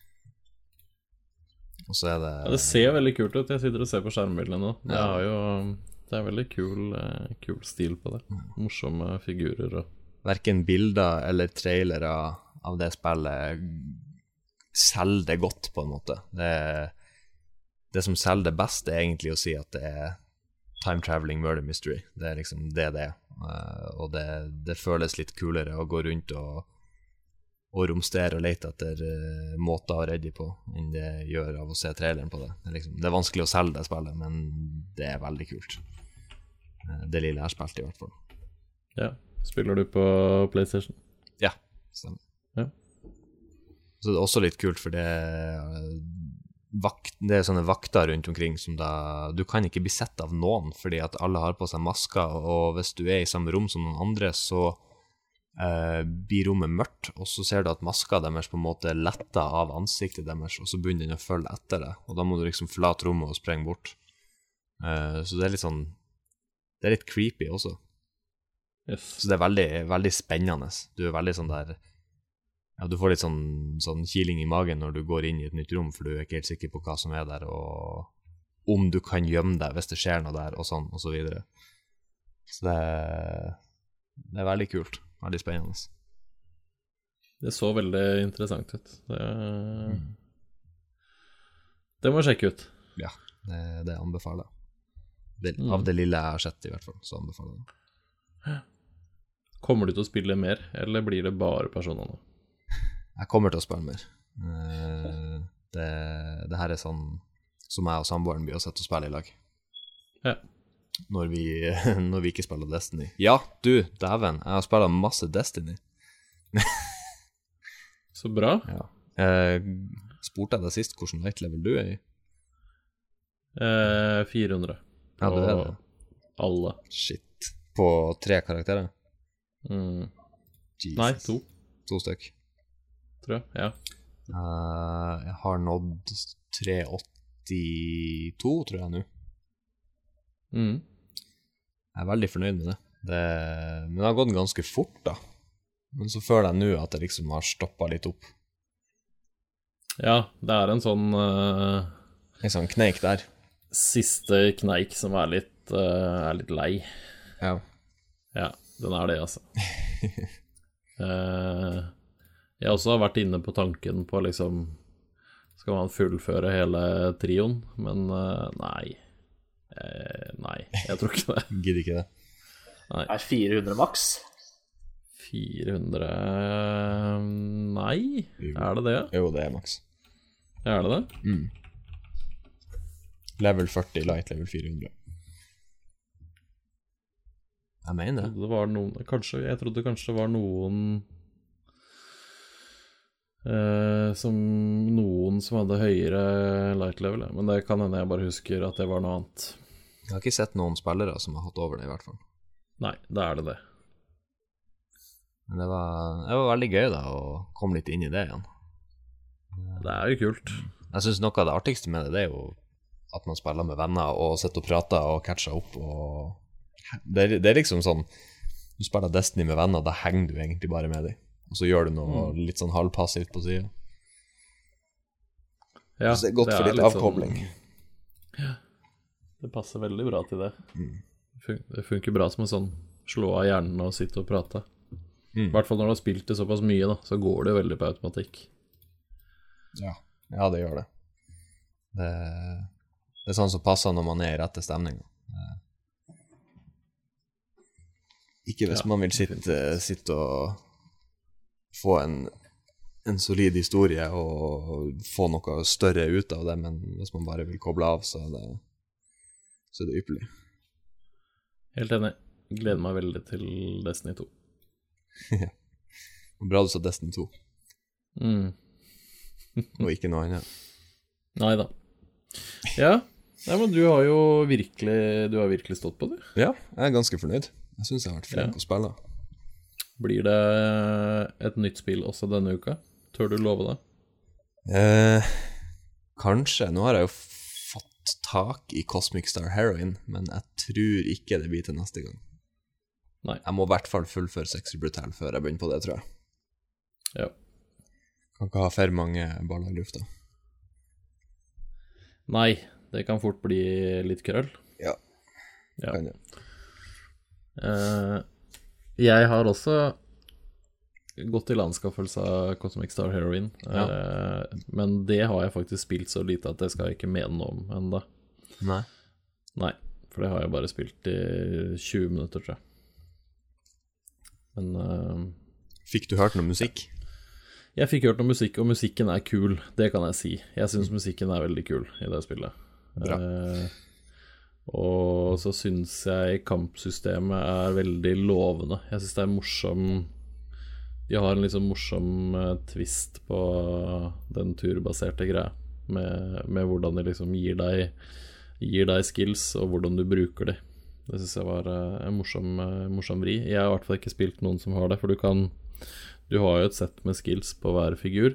Og så det... Ja, det ser veldig kult ut, jeg sitter og ser på skjermbildene nå. Det veldig kul stil på det. Morsomme figurer og... Hverken bilder eller trailere av det spillet selger det godt på en måte. Det som selger det best egentlig å si at det time traveling murder mystery. Det liksom det og det føles litt kulere å gå rundt og romstere og lete etter måter å redde på enn det gjør av å se traileren på det. Det vanskelig å selge det spillet, men det veldig kult. Det lille jeg har spilt i hvert fall. Ja, spiller du på PlayStation? Ja, stemmer. Ja. Så det også litt kult, for det sånne vakter rundt omkring som du kan ikke bli sett av noen, fordi at alle har på seg masker, og hvis du i samme rom som noen andre, så blir rommet mørkt, og så ser du at maska deres på en måte letter av ansiktet deres, og så begynner den å følge etter det, og da må du liksom forlate rommet og sprenge bort. Så det litt sånn, det litt creepy også. Yes. Så det veldig, veldig spennende. Du veldig sånn der, ja, du får litt sånn kiling i magen når du går inn i et nytt rom, for du ikke helt sikker på hva som der, og om du kan gjemme deg hvis det skjer noe der, og sånn, og så videre. Så det veldig kult. Veldig spennende. Det så veldig interessant ut. Det må jeg sjekke ut. Ja, det anbefaler jeg. Av det lille jeg har sett i hvert fall, så anbefaler jeg det. Kommer du til å spille mer, eller blir det bare personer nå? Jeg kommer til å spille mer. Det her sånn som jeg og samboeren blir å sette og spille i lag. Ja. Når vi ikke spiller Destiny. Ja, du, dæven, jeg har spillet masse Destiny. Så bra. Ja. Spurte jeg deg sist hvordan light level du i? 400. Ja, det det. Alle. Shit. På 3 karakterer? Nei, 2. 2 stykk. Tror jeg, ja. Jeg har nådd 382, tror jeg nå. Jeg veldig fornøyd med det. Men det har gått ganske fort da. Men så føler jeg nå at det liksom har stoppet litt opp. Ja, det en sånn en sånn kneik der. Siste kneik som litt lei. Ja. Ja, den det altså. Jeg også har vært inne på tanken på liksom, skal man fullføre hele trioen, men nei, jeg tror ikke det. Gidder ikke det. Nei. 400 maks? 400... Nei, det det? Jo, det maks. Det det? Level 40 light, level 400. Jeg mener det. Det var noen, jeg trodde kanskje det var noen som hadde høyere light level, men det kan hende jeg bare husker at det var noe annet. Jeg har ikke sett noen spillere som har hatt over det i hvert fall. Nei, det det. Men det var veldig gøy da, å komme litt inn i det igjen. Det jo kult. Jeg synes noe av det artigste med det jo at man spiller med venner og sitter og prater og catcher opp, og det liksom sånn, du spiller Destiny med venner, da henger du egentlig bare med dem, og så gjør du noe litt sånn halvpassivt på siden. Ja, så det godt for litt avkobling. Sånn, ja, det passer veldig bra til det. Det funker bra som en sånn slå av hjernen og sitte og prate. I hvert fall når du har spilt det såpass mye da, så går det jo veldig på automatikk. Ja, det gjør det. Det sånn som passer når man i rette stemning. Ikke hvis man vil sitte få en solid historie og få noe større ut av det, men hvis man bare vil koble av, så er det ypperlig. Helt enig. Gleder meg veldig til Destiny 2. Ja. Bra du sa Destiny 2. Og ikke noe annet. Neida. Ja, men du har jo virkelig stått på det. Ja, jeg er ganske fornøyd. Jeg synes jeg har vært flink å spille. Blir det et nytt spill også denne uka? Tør du love det? Kanskje. Nå har jeg jo fått tak i Cosmic Star Heroine, men jeg tror ikke det blir til neste gang. Nei. Jeg må i hvert fall fullføre Sexy Brutal før jeg begynner på det, tror jeg. Ja. Kan ikke ha for mange baller i lufta. Nei, det kan fort bli litt krøll. Ja. Kan det. Jeg har også gått til anskaffelse av Cosmic Star Heroine, men det har jeg faktisk spilt så lite at det skal jeg ikke mene noe om enda. Nei, for det har jeg bare spilt i 20 minutter, tror jeg. Men fikk du hørt noe musikk? Jeg fikk hørt noe musikk, og musikken er kul, det kan jeg si. Jeg synes musikken er veldig kul i det spillet. Bra. Og så synes jeg kampsystemet er veldig lovende. Jeg synes det er morsom. De har en liksom morsom twist på den turbaserte greia med hvordan de liksom gir deg skills, og hvordan du bruker de. Det synes jeg var en morsom vri. Jeg har i hvert fall ikke spilt noen som har det, for du har jo et sett med skills på hver figur,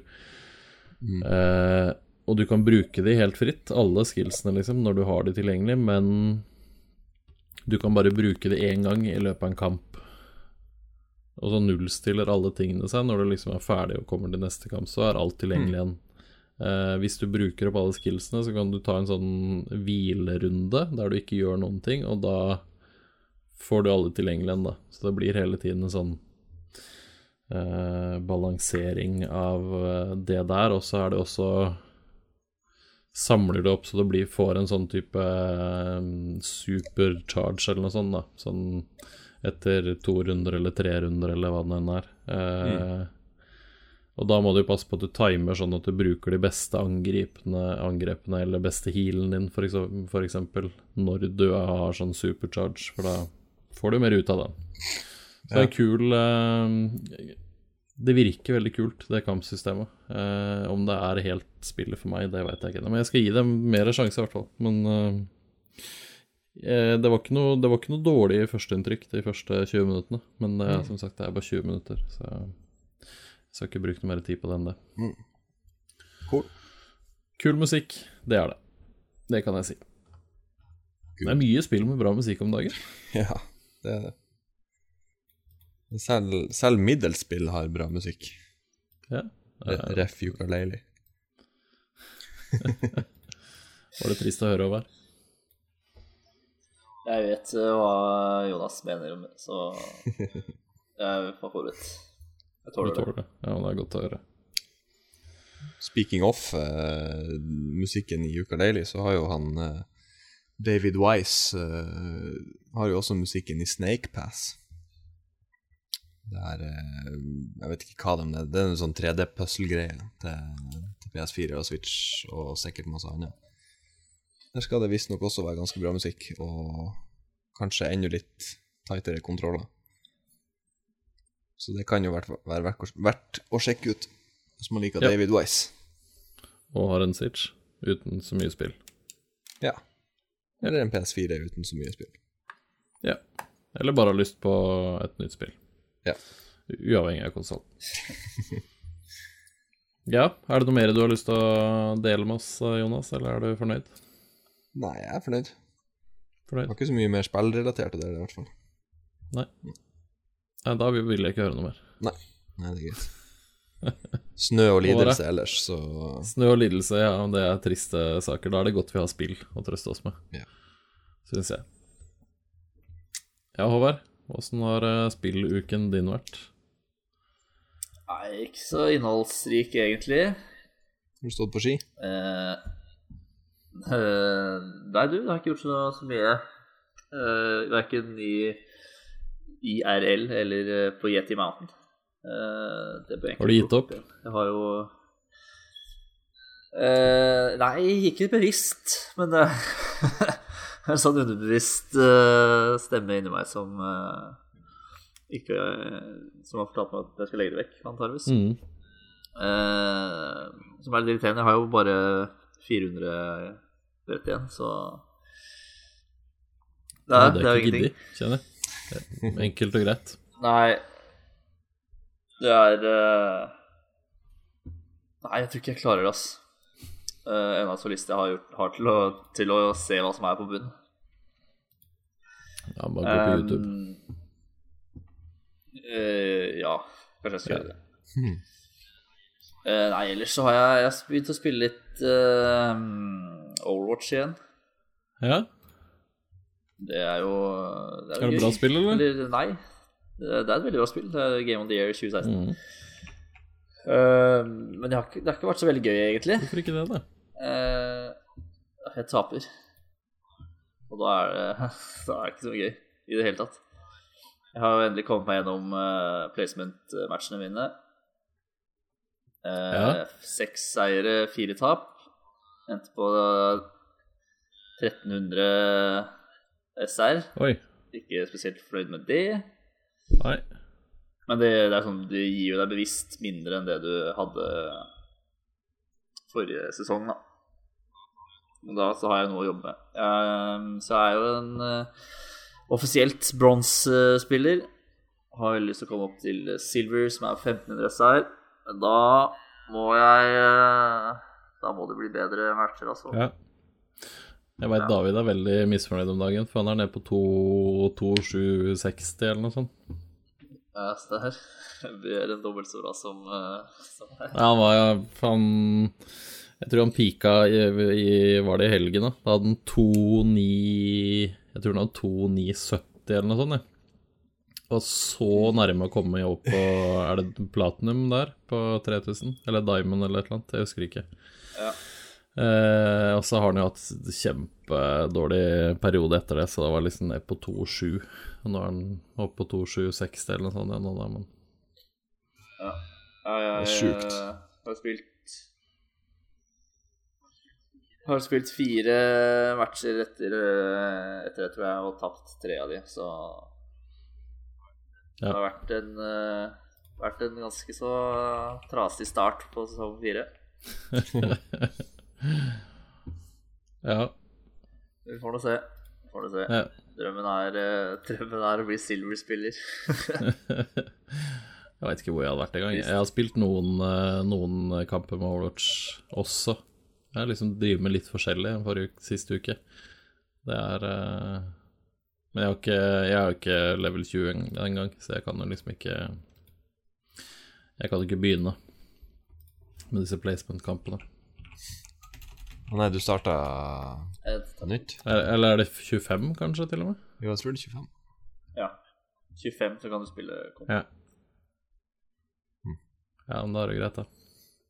og du kan bruke de helt fritt, alle skillsene liksom, når du har de tilgjengelig, men du kan bare bruke de en gang i løpet av en kamp, og så nullstiller alle tingene seg. Når du liksom er ferdig og kommer til neste kamp, så er alt tilgjengelig igjen. Hvis du bruker opp alle skillsene, så kan du ta en sånn hvilerunde der du ikke gjør noen ting, og da får du alle tilgjengelig igjen da. Så det blir hele tiden en sånn balansering av det der, og så er det også samler det opp så det får en sånn type supercharge eller noe sånt da, sånn etter 2 runder eller 3 runder eller hva den er. Og da må du passe på at du timer sånn at du bruker de beste angrepene eller beste healen din for eksempel, når du har sånn supercharge, for da får du mer ut av den. Så det er kul. Det virker veldig kult, det kampsystemet. Om det er helt spillet for meg, det vet jeg ikke. Men jeg skal gi dem mer sjanse i hvert fall. Men det var ikke noe dårlig førsteinntrykk de første 20 minuttene. Men som sagt, det er bare 20 minutter, så jeg skal ikke bruke noe mer tid på det enn det. Cool. Kul musikk, det er det. Det kan jeg si. Cool. Det er mye spill med bra musikk om dagen. Ja, det er det. Selv middelspill har bra musikk. Ja. Ref ukulele. Var det trist å høre over? Jeg vet hva Jonas mener om det, så jeg får forut. Jeg tåler det. Ja, det er godt å høre. Speaking of musikken i ukulele, så har jo han David Wise har jo også musikken i Snake Pass. Det er, jeg vet ikke hva det er en sånn 3D-puzzle-greie til PS4 og Switch og sikkert masse annet. Der skal det visst nok også være ganske bra musikk, og kanskje enda litt tightere kontroller. Så det kan jo være verdt å sjekke ut hvis man liker David Wise. Og har en Switch uten så mye spill. Ja. Eller en PS4 uten så mye spill. Ja. Eller bare har lyst på et nytt spill. Ja. Uavhengig av konsol. Ja, er det noe mer du har lyst til å dele med oss, Jonas, eller er du fornøyd? Nei, jeg er fornøyd. Det var ikke så mye mer spillrelatert til det i hvert fall. Nei, da vil jeg ikke høre noe mer. Nei, det er greit. Snø og lidelse ellers, så... Snø og lidelse, ja, det er triste saker. Da er det godt vi har spill å trøste oss med, synes jeg. Ja, Håvard, hvordan har spilluken din vært? Nei, ikke så innholdsrik egentlig. Har du stått på ski? Nei, du har ikke gjort så mye. Hverken i IRL eller på Yeti Mountain. Har du gitt opp? Jeg har jo nei, ikke bevisst, men det er en sånn underbevisst stemme inni meg som ikke som har fortalt meg at jeg skal legge det vekk, antageligvis. Som er litt irriterende. Jeg har jo bare 400 brett igjen, så det er jo ingenting. Kjenner jeg. Enkelt og greit. Nei, det er nei, jeg tror ikke jeg klarer det, ass. En av solistene jeg har til å se hva som er på bunnen. Ja, bare gå på YouTube. Ja, kanskje jeg skal gjøre det. Nei, ellers så har jeg begynt å spille litt Overwatch igjen. Ja? Det er jo Er det bra spill, eller? Nei, det er et veldig bra spill. Det er Game of the Year 2016. Men det har ikke vært så veldig gøy, egentlig. Hvorfor ikke det, da? Jeg taper. Og da er det ikke så gøy i det hele tatt. Jeg har jo endelig kommet meg gjennom placement-matchene mine. 6 seire, 4 tap. Endte på 1300 SR. Oi. Ikke spesielt fornøyd med det. Nei. Men det er sånn, du gir jo deg bevisst mindre enn det du hadde forrige sesong, da. Men da så har jeg noe å jobbe med. Så er jeg jo en offisielt bronze-spiller. Har veldig lyst til å komme opp til silver, som er 1500 SR. Men da må det bli bedre matcher, altså. Ja. Jeg vet David er veldig misfornøyd om dagen, for han er nede på 2,760 eller noe sånt. Ja, så det er en dobbelt så bra som her. Ja, han var jeg tror han pika var det i helgen da. Da hadde han 2,9 jeg tror han hadde 2,970 eller noe sånt, ja. Og så nærme å komme opp på, er det platinum der på 3000? Eller diamond eller et eller annet, jeg husker ikke. Ja. Og så har han jo hatt kjempedårlig periode etter det, så det var liksom ned på 2,7. Og nå er han oppe på 2,760 eller noe sånt igjen nå da, men... Ja, det er sjukt. Har spilt 4 matcher etter jeg tror jeg har tapt 3 av de, så... Det har vært en ganske så trasig start på sesong 4. Ja. Vi får nå se. Ja. Drømmen er å bli silver-spiller. Jeg vet ikke hvor jeg hadde vært en gang. Jeg har spilt noen kamper med Overwatch også. Jeg har liksom drivet med litt forskjellig siste uke. Det er... Men jeg har ikke level 20 en gang, så jeg kan jo liksom ikke... Jeg kan ikke begynne med disse placement-kampene. Nei, du startet på nytt? Eller er det 25 kanskje til og med? Jo, jeg tror det er 25. Ja, 25 så kan du spille kamp. Ja. Ja, men da er det greit da.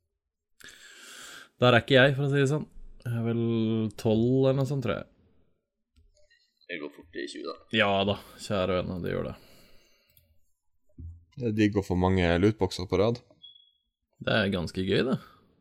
Der er ikke jeg, for å si det sånn. Jeg er vel 12 eller noe sånt, tror jeg. Det går fort i 20 da. Ja da, kjære venner, det gjør det. Det er digg å få mange lootboxer på rad. Det er ganske gøy, det.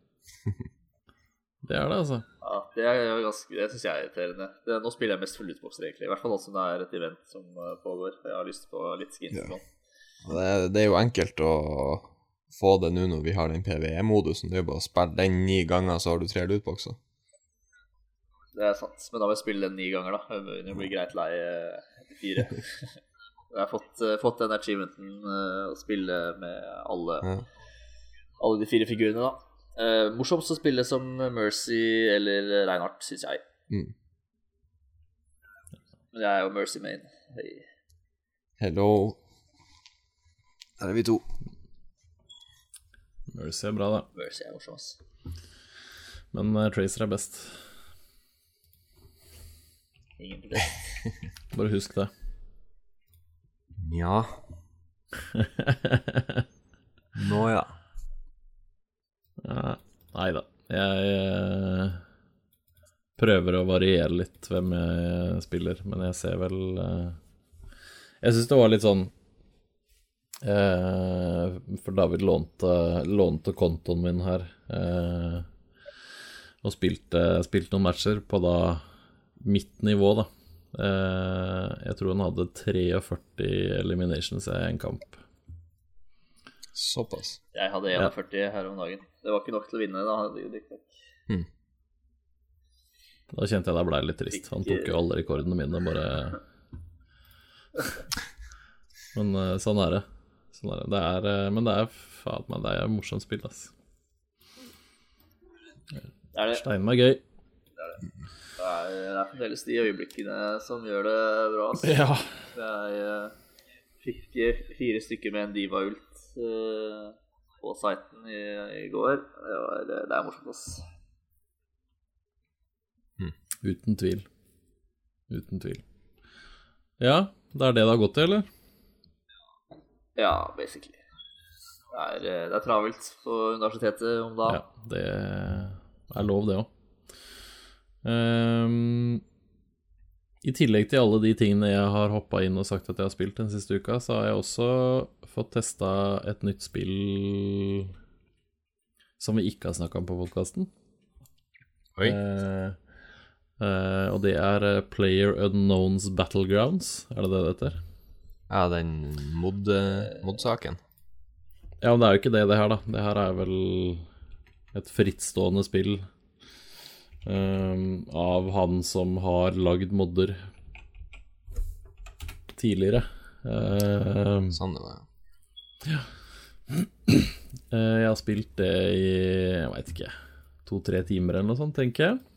Det er det, altså. Ja, det synes jeg er irriterende. Nå spiller jeg mest for lootboxer, egentlig. I hvert fall også når det er et event som pågår. Jeg har lyst på litt skins. Ja. Det er jo enkelt å få det nå når vi har den PvE-modusen. Det er jo bare å spille den 9 ganger, så har du 3 lootboxer. Det er sant, men da vil jeg spille den 9 ganger da. Det blir greit lei etter 4. Jeg har fått den achievementen å spille med alle de 4 figurene da. Morsomt å spille som Mercy eller Reinhardt, synes jeg. Men jeg er jo Mercy main. Hey. Hello. Der er vi 2. Mercy er bra da. Mercy er morsom, ass. Men Tracer er best. Ingen problem. Bare husk det. Ja. Nå ja. Neida. Jeg prøver å variere litt hvem jeg spiller, men jeg ser vel... Jeg synes det var litt sånn... For David lånte kontoen min her og spilte noen matcher på da mitt nivå da. Jeg tror han hadde 43 eliminations i en kamp. Såpass. Jeg hadde 41 her om dagen. Det var ikke nok til å vinne da. Da kjente jeg det ble litt trist. Han tok jo alle rekordene mine bare. Men sånn er det. Men det er morsomt spill, ass. Stein meg gøy. Det er fremdeles de øyeblikkene som gjør det bra, ass. Ja. Jeg fikk 4 stykker med en Diva-ult på siten i går. Det er morsomt, ass. Uten tvil. Ja, det er det har gått til, eller? Ja, basically. Det er travelt på universitetet om dagen. Ja, det er lov det også. I tillegg til alle de tingene jeg har hoppet inn og sagt at jeg har spilt den siste uka, så har jeg også fått testet et nytt spill som vi ikke har snakket om på podcasten. Oi. Og det er PlayerUnknown's Battlegrounds. Er det heter? Ja, den mod-saken. Ja, men det er jo ikke det her da. Det her er vel et frittstående spill av han som har lagd modder tidligere. Sånn det var. Ja. Jeg har spilt det i, jeg vet ikke, 2-3 timer eller noe sånt, tenker jeg.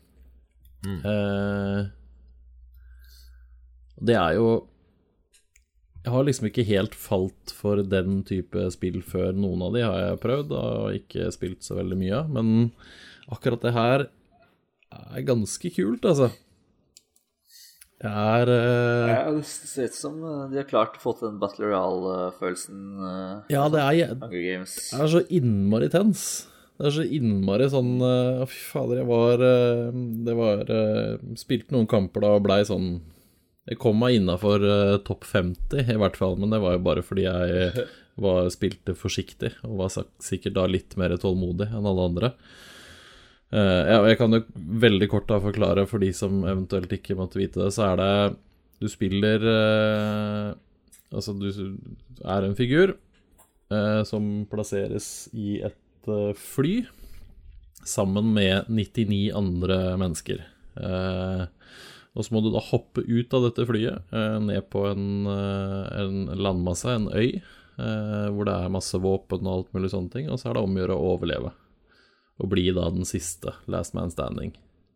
Det er jo, jeg har liksom ikke helt falt for den type spill før. Noen av de har jeg prøvd og ikke spilt så veldig mye av, men akkurat det her er ganske kult, altså. Det ser ut som de har klart å få til den Battle Royale-følelsen. Ja, det er så innmari tens. Det er så innmari sånn, fy fader, spilte noen kamper da og ble sånn, jeg kom meg innenfor topp 50 i hvert fall, men det var jo bare fordi jeg spilte forsiktig og var sikkert da litt mer tålmodig enn alle andre. Jeg kan jo veldig kort da forklare for de som eventuelt ikke måtte vite det, så er det, du spiller, altså du er en figur som plasseres i et fly sammen med 99 andre mennesker. Og så må du da hoppe ut av dette flyet, ned på en landmasse, en øy, hvor det er masse våpen og alt mulig sånne ting, og så er det om å gjøre å overleve. Og bli da den siste last man standing.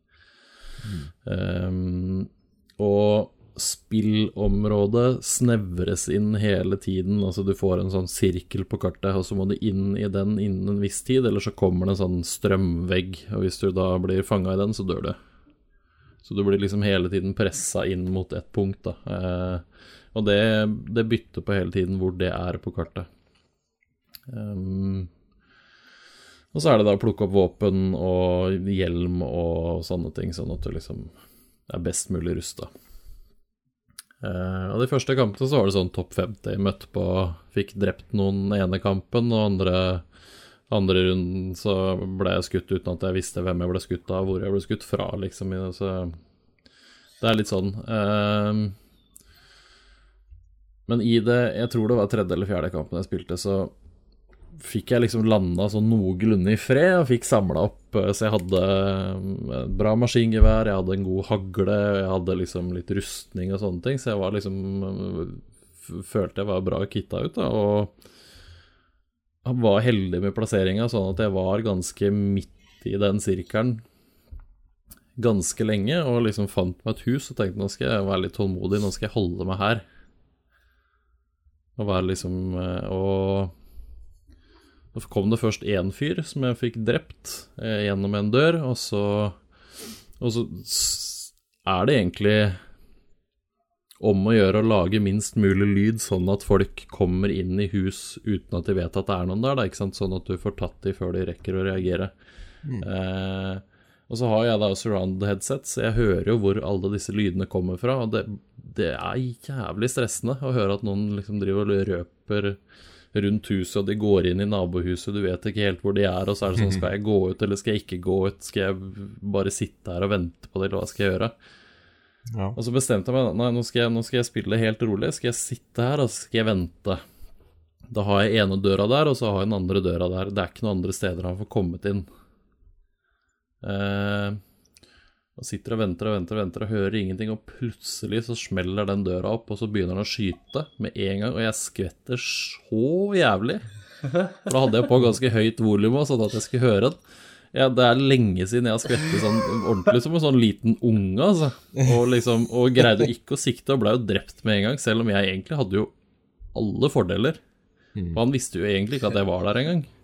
Og spillområdet snevres inn hele tiden. Altså du får en sånn sirkel på kartet, og så må du inn i den innen en viss tid, eller så kommer det en sånn strømvegg, og hvis du da blir fanget i den, så dør du. Så du blir liksom hele tiden presset inn mot et punkt da. Og det bytter på hele tiden hvor det er på kartet. Og så er det da å plukke opp våpen og hjelm og sånne ting, sånn at du liksom er best mulig rustet. Og de første kampene så var det sånn topp 50. Jeg møtte på, fikk drept noen ene kampen, og andre runden så ble jeg skutt uten at jeg visste hvem jeg ble skutt av, hvor jeg ble skutt fra, liksom. Så det er litt sånn. Men i det, jeg tror det var 3. eller 4. kampen jeg spilte, så fikk jeg liksom landet sånn noenlunde i fred, og fikk samlet opp, så jeg hadde bra maskingevær, jeg hadde en god hagle, jeg hadde liksom litt rustning og sånne ting, så jeg var liksom, følte jeg var bra kittet ut da, og jeg var heldig med plasseringen, sånn at jeg var ganske midt i den sirkelen ganske lenge, og liksom fant meg et hus, og tenkte nå skal jeg være litt tålmodig, nå skal jeg holde meg her, og være liksom, og så kom det først en fyr som jeg fikk drept gjennom en dør, og så er det egentlig om å gjøre å lage minst mulig lyd, sånn at folk kommer inn i hus uten at de vet at det er noen der, da, ikke sant? Sånn at du får tatt de før de rekker å reagere. Og så har jeg da surround headset, så jeg hører jo hvor alle disse lydene kommer fra, og det er jævlig stressende å høre at noen liksom driver og røper rundt huset, og de går inn i nabohuset, du vet ikke helt hvor de er, og så det sånn, skal jeg gå ut, eller skal jeg ikke gå ut? Skal jeg bare sitte her og vente på det, eller hva skal jeg gjøre? Ja. Og så bestemte jeg meg, nei, nå skal jeg spille helt rolig, skal jeg sitte her, og så skal jeg vente. Da har jeg ene døra der, og så har jeg den andre døra der. Det ikke noen andre steder han får kommet inn. Og sitter og venter og hører ingenting, og plutselig så smeller den døra opp, og så begynner han å skyte med en gang, og jeg skvetter så jævlig. For da hadde jeg på ganske høyt volum, sånn at jeg skulle høre den. Ja, det lenge siden jeg har skvettet sånn ordentlig som en sånn liten unge, altså. Og greide ikke å sikte, og ble jo drept med en gang, selv om jeg egentlig hadde jo alle fordeler. Og han visste jo egentlig ikke at jeg var der en gang.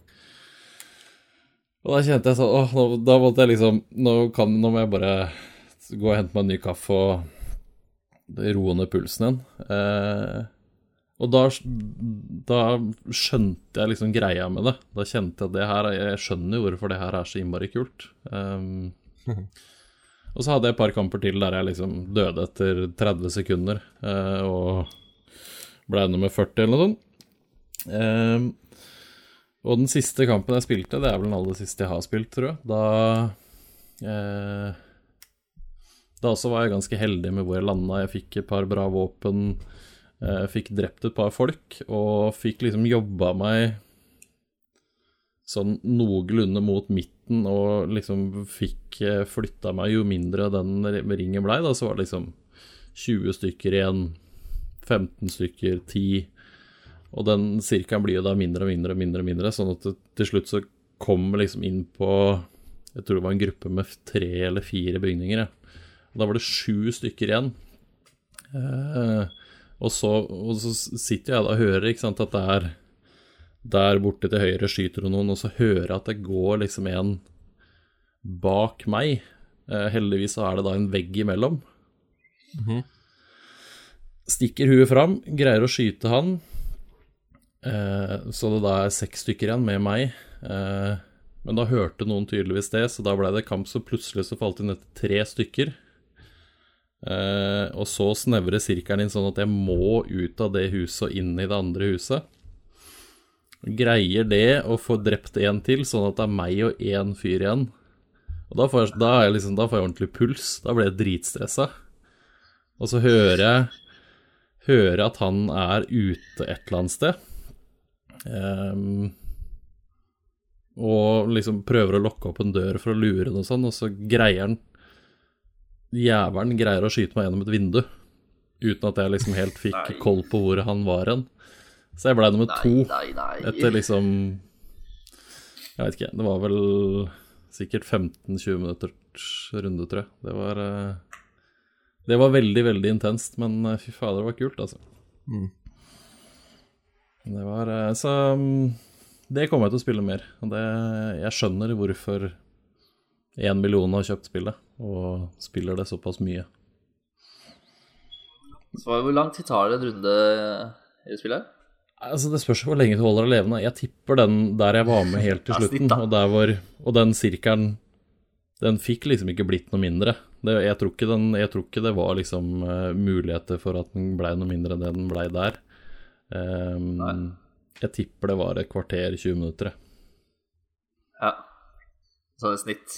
Og da kjente jeg sånn, da måtte jeg liksom, nå må jeg bare gå og hente meg en ny kaffe og roe ned pulsen igjen. Og da skjønte jeg liksom greia med det. Da kjente jeg at det her, jeg skjønner jo hvorfor det her så innmari kult. Og så hadde jeg et par kamper til der jeg liksom døde etter 30 sekunder, og ble nummer 40 eller noe sånt. Og den siste kampen jeg spilte, det vel den aller siste jeg har spilt, tror jeg. Da også var jeg ganske heldig med hvor jeg landet. Jeg fikk et par bra våpen, fikk drept et par folk, og fikk liksom jobba meg sånn noenlunde mot midten, og liksom fikk flytta meg jo mindre den ringen ble, da så var det liksom 20 stykker igjen, 15 stykker, 10, og den cirka blir jo da mindre og mindre, sånn at det, til slutt så kom liksom inn på, jeg tror det var en gruppe med 3 eller 4 bygninger, ja. Og da var det 7 stykker igjen. Og så sitter jeg da og hører, ikke sant, at det der borte til høyre skyter noen, og så hører jeg at det går liksom en bak meg. Heldigvis så det da en vegg imellom. Stikker huet fram, greier å skyte han, så det da 6 stykker igjen med meg. Men da hørte noen tydeligvis det, så da ble det kamp, så plutselig så falt det ned til 3 stykker. Og så snevrer sirkelen inn sånn at jeg må ut av det huset og inn i det andre huset. Greier det å få drept en til, sånn at det meg og en fyr igjen. Og da får jeg ordentlig puls. Da blir jeg dritstresset. Og så hører jeg at han ute et eller annet sted. Og liksom prøver å lokke opp en dør for å lure den og sånn, og så jævelen greier å skyte meg gjennom et vindu, uten at jeg liksom helt fikk koll på hvor han var hen. Så jeg ble nummer 2 etter liksom, jeg vet ikke, det var vel sikkert 15-20 minutters runde, tror jeg. Det var veldig, veldig intenst, men fy fader, det var kult, altså. Det var, så det kommer jeg til å spille mer, og jeg skjønner hvorfor 1 million har kjøpt spillet, og spiller det såpass mye. Så hvor lang tid tar det en runde i spillet? Altså, det spørs hvor lenge du holder deg levende. Jeg tipper den der jeg var med helt til slutten, og den sirkelen, den fikk liksom ikke blitt noe mindre. Jeg tror ikke det var liksom muligheter for at den ble noe mindre enn det den ble der. Jeg tipper det var et kvarter, 20 minutter. Ja, så det snitt.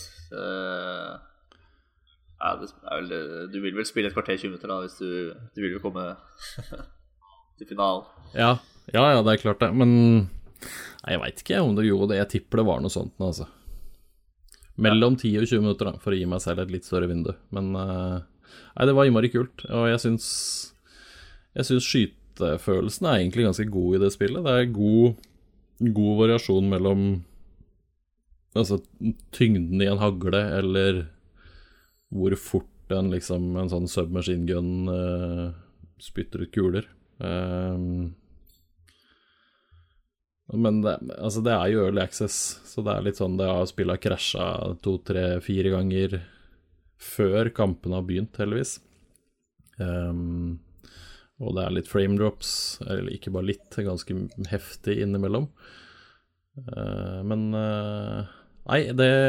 Ja, du vil vel spille et kvarter 20 minutter da, hvis du vil jo komme til finalen. Ja, det klart det, men jeg vet ikke om det gjorde det. Jeg tipper det var noe sånt, altså. Mellom 10 og 20 minutter da, for å gi meg selv et litt større vindu. Men det var innmari kult, og jeg synes skytefølelsen egentlig ganske god i det spillet. Det god variasjon mellom altså tyngden i en hagle, eller hvor fort en sånn submachine gun spytter ut kuler. Men det jo early access, så det litt sånn, det har spillet krasjet 2, 3, 4 ganger før kampen har begynt, heldigvis. Og det litt frame drops, eller ikke bare litt, ganske heftig innimellom. Men nei,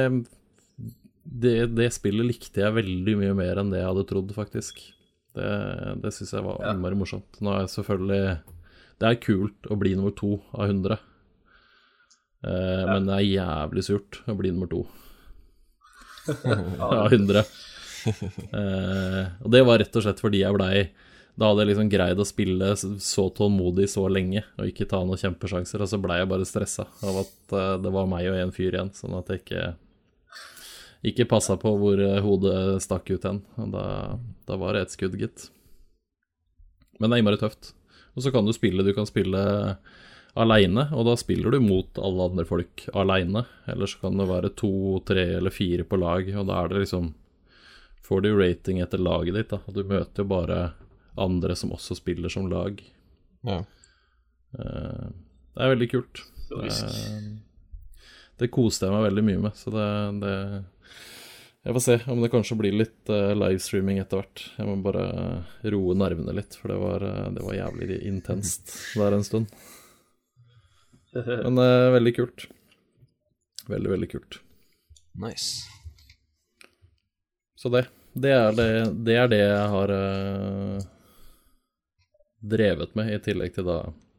det spillet likte jeg veldig mye mer enn det jeg hadde trodd, faktisk. Det synes jeg var innmari morsomt. Nå har jeg selvfølgelig Det er kult å bli nummer 2 av 100. Men det er jævlig surt å bli nummer 2 av 100. Og det var rett og slett fordi jeg da hadde jeg liksom greid å spille så tålmodig så lenge og ikke ta noen kjempesjanser, og så ble jeg bare stresset av at det var meg og en fyr igjen, sånn at jeg ikke passet på hvor hodet stakk ut hen. Og da var det et skudd, gitt. Men det er innmari tøft. Og så kan du kan spille alene, og da spiller du mot alle andre folk alene. Eller så kan det være 2, 3 eller 4 på lag, og da er det liksom, får du rating etter laget ditt da. Og du møter jo bare andre som også spiller som lag. Ja. Det er veldig kult. Det koste jeg meg veldig mye med, så det jeg får se om det kanskje blir litt livestreaming etter hvert. Jeg må bare roe nervene litt, for det var jævlig intenst der en stund. Men veldig kult. Veldig, veldig kult. Nice. Så det er det jeg har drevet med, i tillegg til da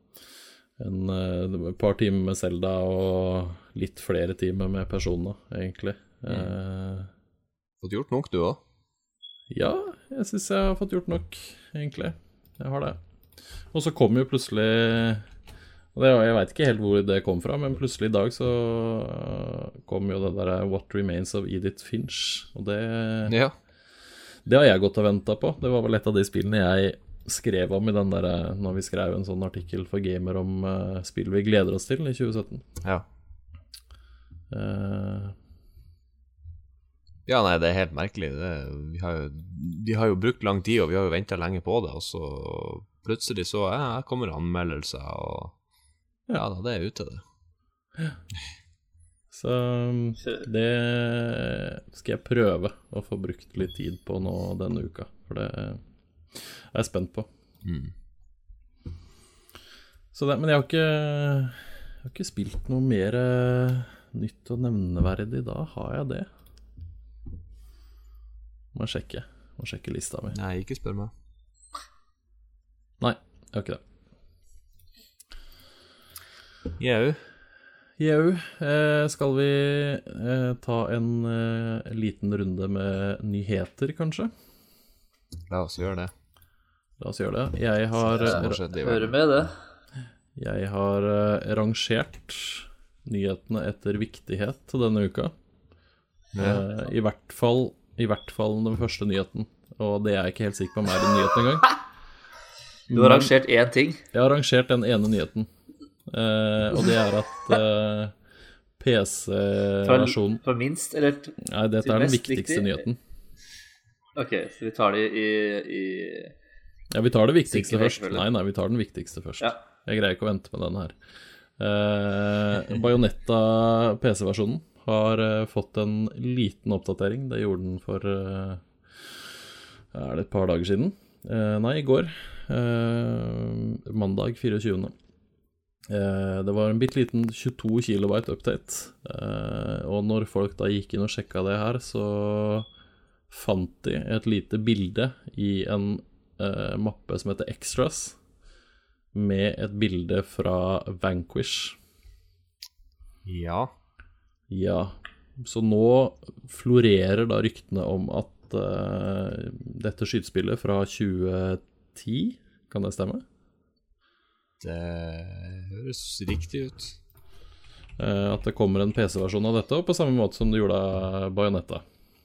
et par timer med Zelda og litt flere timer med personer, egentlig. Fått gjort nok, du også? Ja, jeg synes jeg har fått gjort nok, egentlig. Jeg har det. Og så kom jo plutselig, og jeg vet ikke helt hvor det kom fra, men plutselig i dag så kom jo det der What Remains of Edith Finch, og det har jeg gått og ventet på. Det var vel et av de spillene jeg skrev om i den der, når vi skrev en sånn artikkel for Gamer om spill vi gleder oss til i 2017. Ja. Ja, nei, det er helt merkelig. De har jo brukt lang tid, og vi har jo ventet lenge på det, og så plutselig så kommer anmeldelser, og ja da, det er ute det. Ja. Så det skal jeg prøve å få brukt litt tid på nå denne uka, for det er jeg spent på. Så det, men jeg har ikke spilt noe mer nytt og nevneverdig. Da har jeg det. Må sjekke lista mi. Nei, ikke spør meg. Nei, jeg har ikke det. Jau, skal vi ta en liten runde med nyheter, kanskje? La oss gjøre det. Jeg har hører med det. Jeg har rangert nyhetene etter viktighet denne uka. I hvert fall den første nyheten. Og det er jeg ikke helt sikker på om er en nyhet engang. Du har rangert én ting? Jeg har rangert den ene nyheten. Og det er at PC-versjonen For minst, eller Nei, dette er den viktigste nyheten. Ok, så vi tar det i Ja, vi tar det viktigste først. Nei, vi tar den viktigste først. Ja. Jeg greier ikke å vente med den her. Bayonetta PC-versjonen har fått en liten oppdatering. Det gjorde den for er det et par dager siden? Nei, i går. Mandag 24. Det var en bitteliten 22 kilobyte update. Og når folk da gikk inn og sjekket det her, så fant de et lite bilde i en mappe som heter Extras, med et bilde fra Vanquish. Ja. Så nå florerer da ryktene om at dette skytespillet fra 2010, kan det stemme? Det høres riktig ut. At det kommer en PC-versjon av dette, og på samme måte som det gjorde av Bayonetta.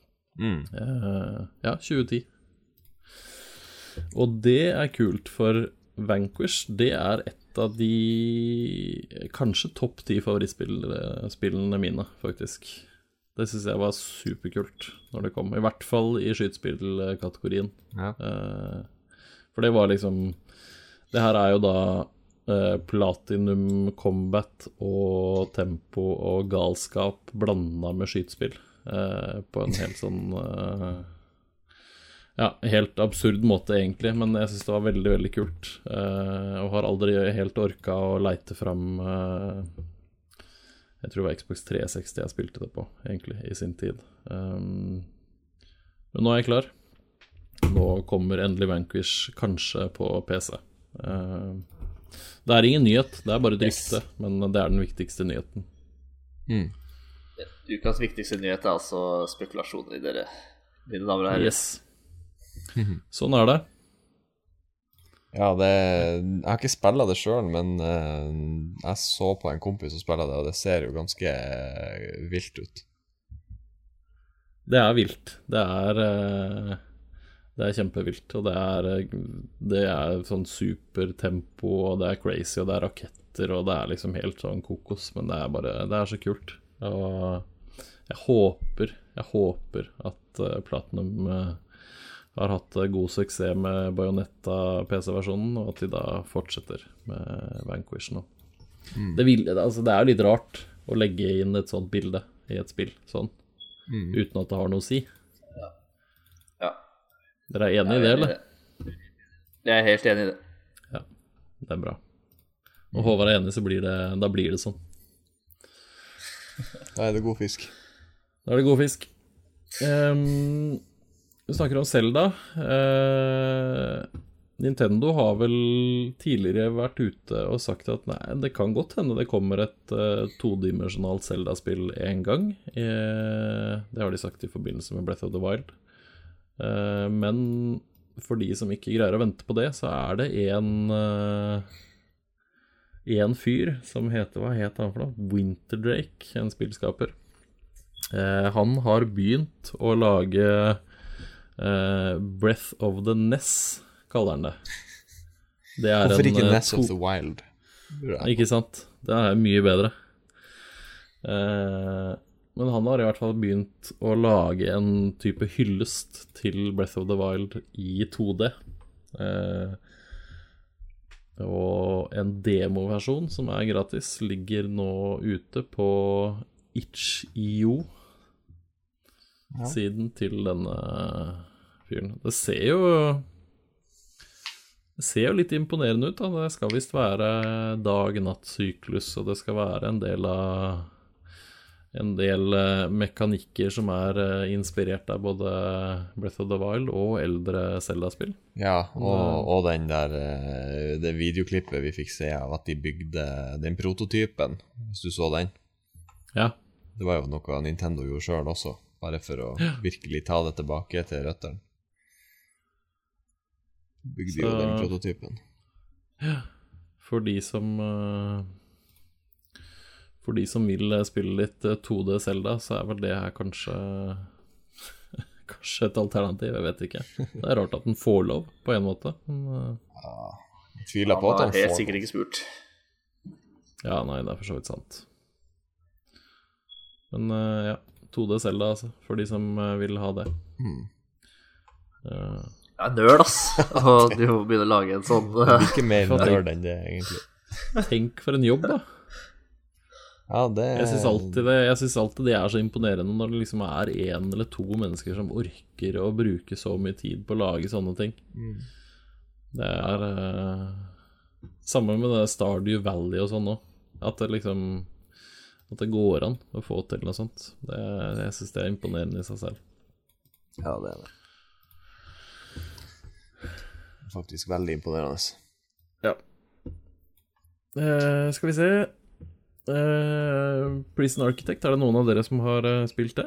Ja, 2010. Og det er kult, for Vanquish, det er et av de kanskje topp 10 favorittspillene mine, faktisk. Det synes jeg var superkult når det kom, i hvert fall i skytespillkategorien. Ja. For det var liksom, det her er jo da Platinum Combat og tempo og galskap blandet med skytespill på en helt sånn helt absurd måte egentlig, men jeg synes det var veldig, veldig kult, og har aldri helt orket å leite frem jeg tror det var Xbox 360 jeg spilte det på, egentlig, i sin tid. Men nå er jeg klar. Nå kommer endelig Vanquish kanskje på PC. Det er ingen nyhet, det er bare et rykte, men det er den viktigste nyheten. Ukas viktigste nyhet er altså spekulasjoner i dere, mine damer og herrer. Yes. Sånn er det. Ja, jeg har ikke spillet det selv, men jeg så på en kompis som spiller det, og det ser jo ganske vilt ut. Det er vilt. Det er kjempevilt, og det er sånn supertempo, og det er crazy, og det er raketter, og det er liksom helt sånn kokos, men det er så kult. Og jeg håper at Platinum har hatt god suksess med Bayonetta PC-versjonen, og at de da fortsetter med Vanquish nå. Det er jo litt rart å legge inn et sånt bilde i et spill, sånn, uten at det har noe å si. Ja. Dere er enige i det, eller? Jeg er helt enig i det. Ja, det er bra. Og Håvard er enig, så blir det sånn. Da er det god fisk. Vi snakker om Zelda. Nintendo har vel tidligere vært ute og sagt at nei, det kan godt hende det kommer et todimensjonalt Zelda-spill en gang. Det har de sagt i forbindelse med Breath of the Wild. Men for de som ikke greier å vente på det, så er det en fyr som hva heter han for noe? Winterdrake, en spillskaper. Han har begynt å lage Breath of the Ness, kaller han det. Hvorfor ikke Ness of the Wild? Ikke sant? Det er mye bedre. Men han har i hvert fall begynt å lage en type hyllest til Breath of the Wild i 2D. Og en demoversjon som er gratis ligger nå ute på itch.io, siden til denne fyren. Det ser jo litt imponerende ut da. Det skal visst være dag-natt-syklus, og det skal være en del mekanikker som er inspirert av både Breath of the Wild og eldre Zelda-spill. Ja, og det videoklippet vi fikk se av at de bygde den prototypen, hvis du så den. Ja. Det var jo noe Nintendo gjorde selv også, bare for å virkelig ta det tilbake til røtteren. Bygde jo den prototypen. Ja, for de som vil spille litt 2D Zelda, så er vel det her kanskje et alternativ, jeg vet ikke. Det er rart at den får lov, på en måte. Jeg tviler på at han får lov. Han har helt sikkert ikke spurt. Ja, nei, det er for så vidt sant. Men ja, 2D Zelda, altså, for de som vil ha det. Ja, nørd, ass. Og du må begynne å lage en sånn. Det er ikke mer nørd enn det, egentlig. Tenk for en jobb, da. Ja, Jeg synes alltid det er så imponerende når det liksom er en eller to mennesker som orker å bruke så mye tid på å lage sånne ting. Det er sammen med det Stardew Valley og sånn også, at det går an å få til noe sånt. Jeg synes det er imponerende i seg selv. Ja, det er det. Faktisk veldig imponerende. Ja. Skal vi se. Prison Architect, er det noen av dere som har spilt det?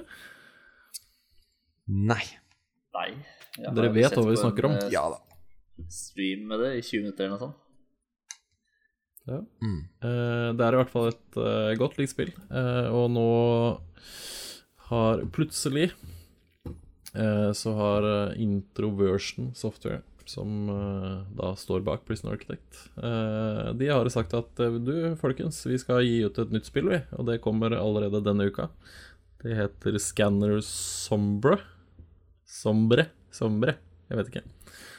Nei. Dere vet hva vi snakker om? Ja da. Stream med det i 20 minutter eller noe sånt. Ja. Det er i hvert fall et godt likt spill, og nå har plutselig så har Introversion Software, som da står bak Prison Architect, de har sagt at du, folkens, vi skal gi ut et nytt spill, og det kommer allerede denne uka. Det heter Scanner Sombre, jeg vet ikke.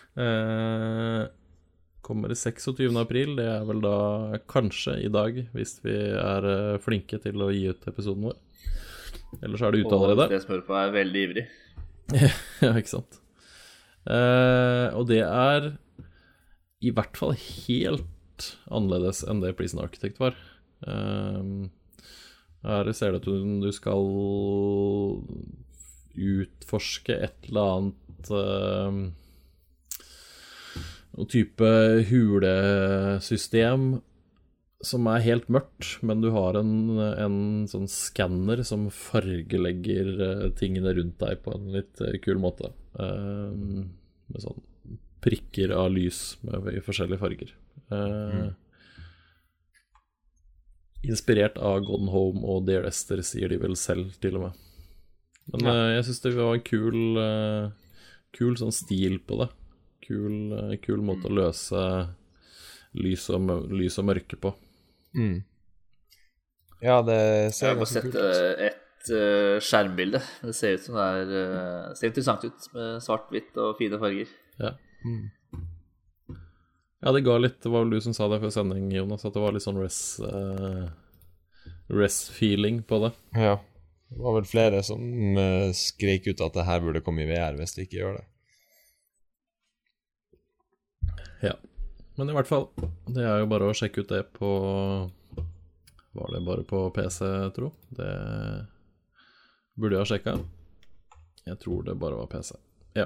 Kommer 26. april, det er vel da kanskje i dag, hvis vi er flinke til å gi ut episoden vår. Ellers er det ute allerede. Og det smør på er veldig ivrig. Ja, ikke sant. Og det er i hvert fall helt annerledes enn det Prison Architect var. Her ser det at du skal utforske et eller annet Og type hulesystem som helt mørkt, men du har en sånn skanner som fargelegger tingene rundt deg på en litt kul måte. Med sånn prikker av lys i forskjellige farger. Inspirert av Gone Home og Dear Esther, sier de vel selv til og med. Men jeg synes det var en kul sånn stil på det. Kul måte å løse lys og mørke på. Ja, det ser ganske kult ut. Jeg har sett et skjermbilde. Det ser ut som det ser interessant ut med svart, hvitt og fine farger. Ja. Ja, det ga litt, det var vel du som sa det før sending, Jonas, at det var litt sånn res-feeling på det. Ja, det var vel flere som skrek ut at det her burde komme i VR hvis det ikke gjør det. Ja, men i hvert fall, det jo bare å sjekke ut det på, var det bare på PC, tro? Det burde jeg ha sjekket. Jeg tror det bare var PC. Ja.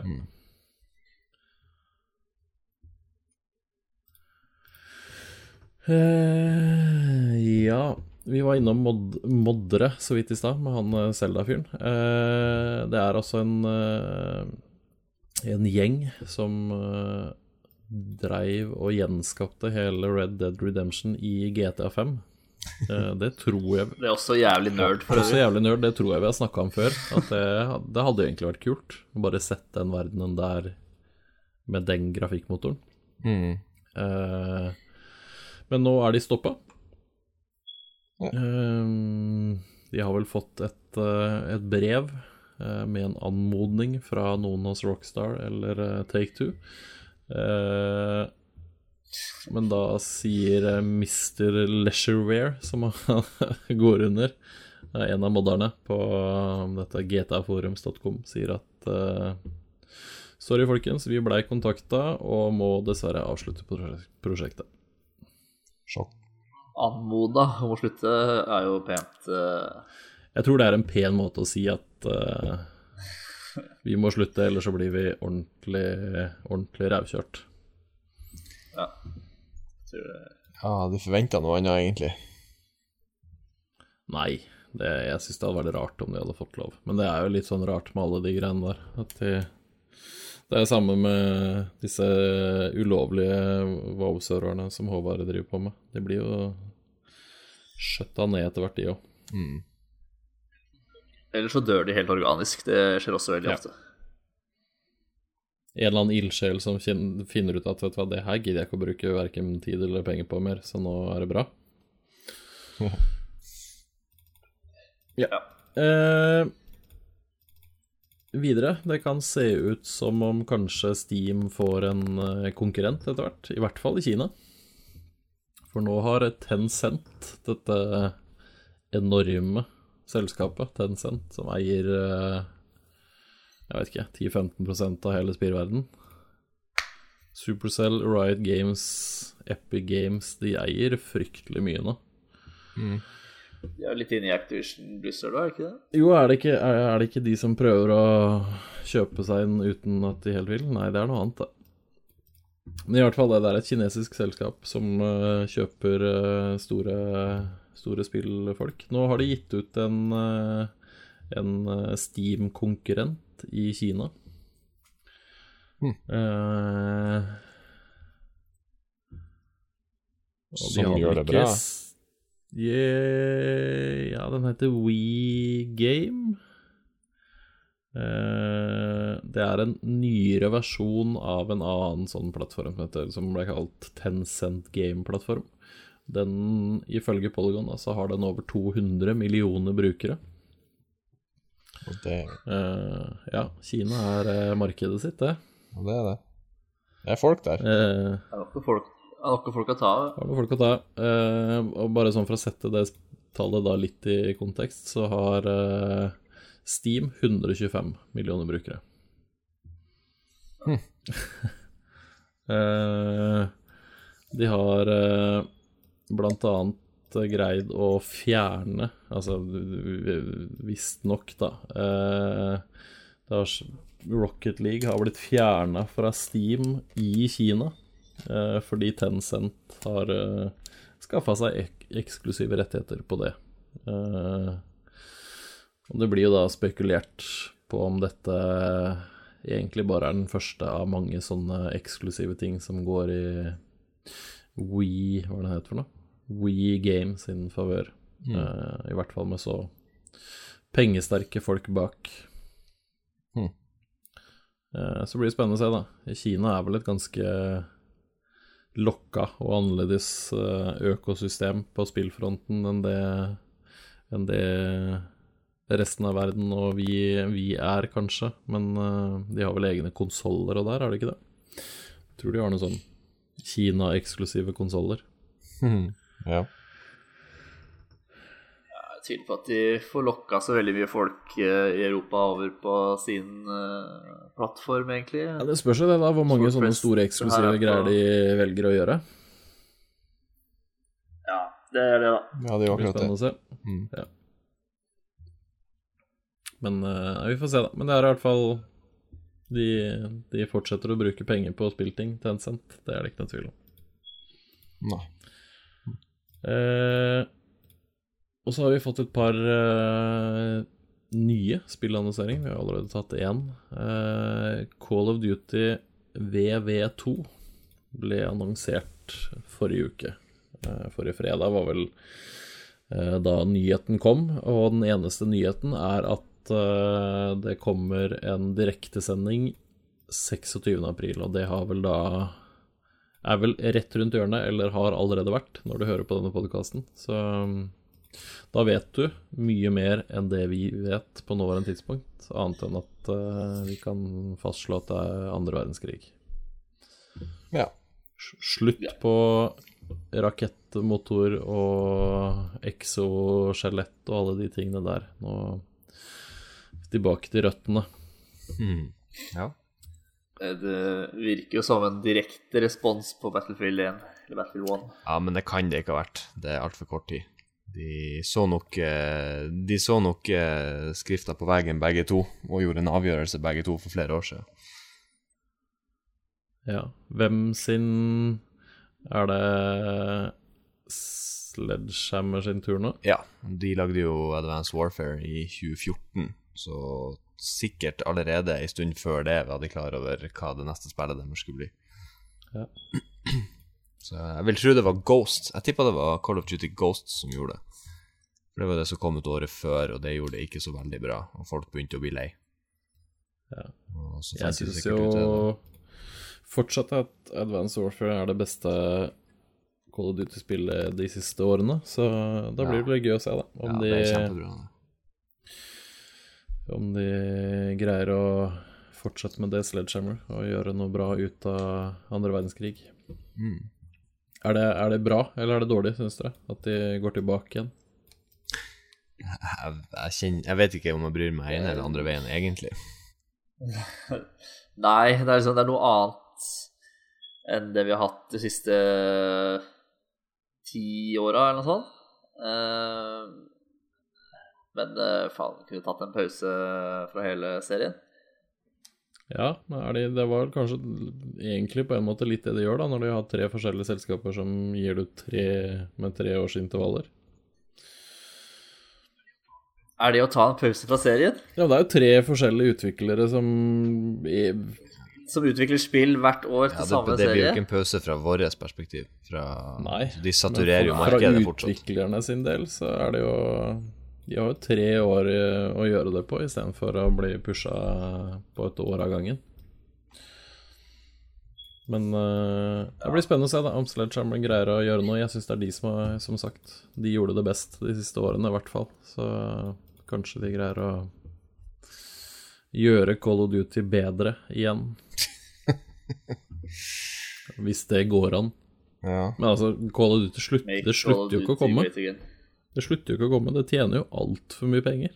Ja, vi var innom moddere så vidt i sted med han Zelda-fyren. Det altså en gjeng som dreiv og gjenskapte hele Red Dead Redemption i GTA 5. Det tror jeg... Det også jævlig nerd. Det også jævlig nerd, det tror jeg vi har snakket om før. At det hadde egentlig vært kult å bare sett den verdenen der med den grafikkmotoren. Men nå de stoppet. De har vel fått et brev med en anmodning fra noen hos Rockstar eller Take-Two. Men da sier Mr. Leisureware, som går under, en av modderne på dette gtaforums.com, sier at sorry folkens, vi ble kontaktet og må dessverre avslutte prosjektet. Sjokk. Anmoda om å slutte jo pent. Jeg tror det en pen måte å si at vi må slutte, ellers så blir vi ordentlig rævkjørt. Ja, tror det. Ja, du forventet noe annet egentlig. Nei, jeg synes det hadde vært rart om de hadde fått lov. Men det jo litt sånn rart med alle de greiene der. At det samme med disse ulovlige WoW-serverne som Håvard driver på med. De blir jo skjøttet ned etter hvert, de også. Eller så dør de helt organisk. Det skjer også veldig ofte. En eller annen ildsjel som finner ut at vet du hva, det her gidder jeg ikke å bruke hverken tid eller penger på mer, så nå det bra. Ja. Videre, det kan se ut som om kanskje Steam får en konkurrent etter hvert, i hvert fall i Kina. For nå har Tencent, dette enorme selskapet Tencent, som eier jeg vet ikke, 10-15% av hele spillverden. Supercell, Riot Games, Epic Games, de eier fryktelig mye nå. De litt inne i Activision Blizzard da, ikke det? Jo, det ikke de som prøver å kjøpe seg inn uten at de helt vil? Nei, det noe annet da. Men i hvert fall, det et kinesisk selskap som kjøper store spillfolk. Nå har de gitt ut en Steam-konkurrent i Kina. Som gjør det bra. Ja, den heter WeGame. Det en nyere versjon av en annen sånn plattform som ble kalt Tencent Game-plattform. Den, ifølge Polygon, så har den over 200 millioner brukere. Ja, Kina markedet sitt, det. Ja, det. Det folk der. Det noe folk å ta. Det noe folk å ta. Og bare sånn for å sette det tallet da litt i kontekst, så har Steam 125 millioner brukere. De har blant annet greid å fjerne, altså visst nok da, Rocket League har blitt fjernet fra Steam i Kina fordi Tencent har skaffet seg eksklusive rettigheter på det. Og det blir jo da spekulert på om dette egentlig bare er den første av mange sånne eksklusive ting som går i Wii, hva det heter for noe? Wii Games sin favør. I hvert fall med så pengesterke folk bak. Så blir det spennende å se da. Kina er vel et ganske lokka og annerledes økosystem på spillfronten enn det resten av verden og vi er kanskje, men de har vel egne konsoler og der, er det ikke det? Jeg tror de har noe sånn Kina-eksklusive konsoler. Ja. Jeg tviler på at de får lokka så veldig mye folk i Europa over på sin plattform, egentlig. Ja, det spørs jo det da, hvor mange sånne store eksklusive greier de velger å gjøre. Ja, det er det da. Ja, det er akkurat det. Å se. Ja. Men vi får se da. Men det er i hvert fall de fortsetter å bruke penger på spillting, Tencent. Det er det ikke noe tvil om. Nei. Og så har vi fått et par nye spillannonseringer. Vi har allerede tatt en. Call of Duty WW2 ble annonsert forrige uke. Forrige fredag var vel da nyheten kom, og den eneste nyheten er at det kommer en direktesending 26. april, og det har vel da er vel rett rundt hjørnet, eller har allerede vært når du hører på denne podcasten. Så da vet du mye mer enn det vi vet på nåværende tidspunkt, annet enn at vi kan fastslå at det er andre verdenskrig. Ja. Slutt på rakettmotor og exoskjelett og alle de tingene der. Nå tilbake til røttene. Ja. Det virker jo som en direkte respons på Battlefield 1 eller Battlefield 1. Ja, men det kan det ikke ha vært. Det er alt for kort tid. De så nok skrifta på veggen begge to, og gjorde en avgjørelse begge to for flere år siden. Ja, hvem sin er det Sledgehammer sin tur nå? Ja, de lagde jo Advanced Warfare i 2014, så sikkert allerede en stund før det var de klar over hva det neste spillet deres skulle bli. Ja. Så jeg vil tro det var Ghost. Jeg tippet det var Call of Duty Ghost som gjorde det. For det var det som kom ut året før, og det gjorde det ikke så veldig bra, og folk begynte å bli lei. Ja. Jeg synes jo fortsatt at Advanced Warfare er det beste Call of Duty-spillet de siste årene, så da blir det gøy å se da. Det er kjempebra. Om de greier å fortsette med det Sledgehammer og gjøre noe bra ut av andre verdenskrig. Er det bra, eller er det dårlig, synes dere? At de går tilbake igjen? Jeg vet ikke om jeg bryr meg ene eller andre veien, egentlig. Nei, det er, det er noe annet enn det vi har hatt de siste 10 årene, eller noe sånt. Men faen, kunne tatt en pause fra hele serien. Ja, det var kanskje egentlig på en måte litt det de gjør da, når de har 3 forskjellige selskaper som gir du 3 års intervaller. Er det å ta en pause fra serien? Ja, det er jo 3 forskjellige utviklere som utvikler spill hvert år til samme serie. Det blir jo ikke en pause fra våres perspektiv. Nei, de saturerer jo markedet fortsatt. Fra utviklerne sin del så er det jo... De har jo 3 år å gjøre det på, i stedet for å bli pushet på et år av gangen. Men det blir spennende å se da, om Sledgehammer greier å gjøre noe. Jeg synes det er de som sagt, de gjorde det best de siste årene i hvert fall. Så kanskje de greier å gjøre Call of Duty bedre igjen. Hvis det går an. Ja. Men altså, Call of Duty slutter jo ikke å komme. Det slutter jo ikke å komme, det tjener jo alt for mye penger.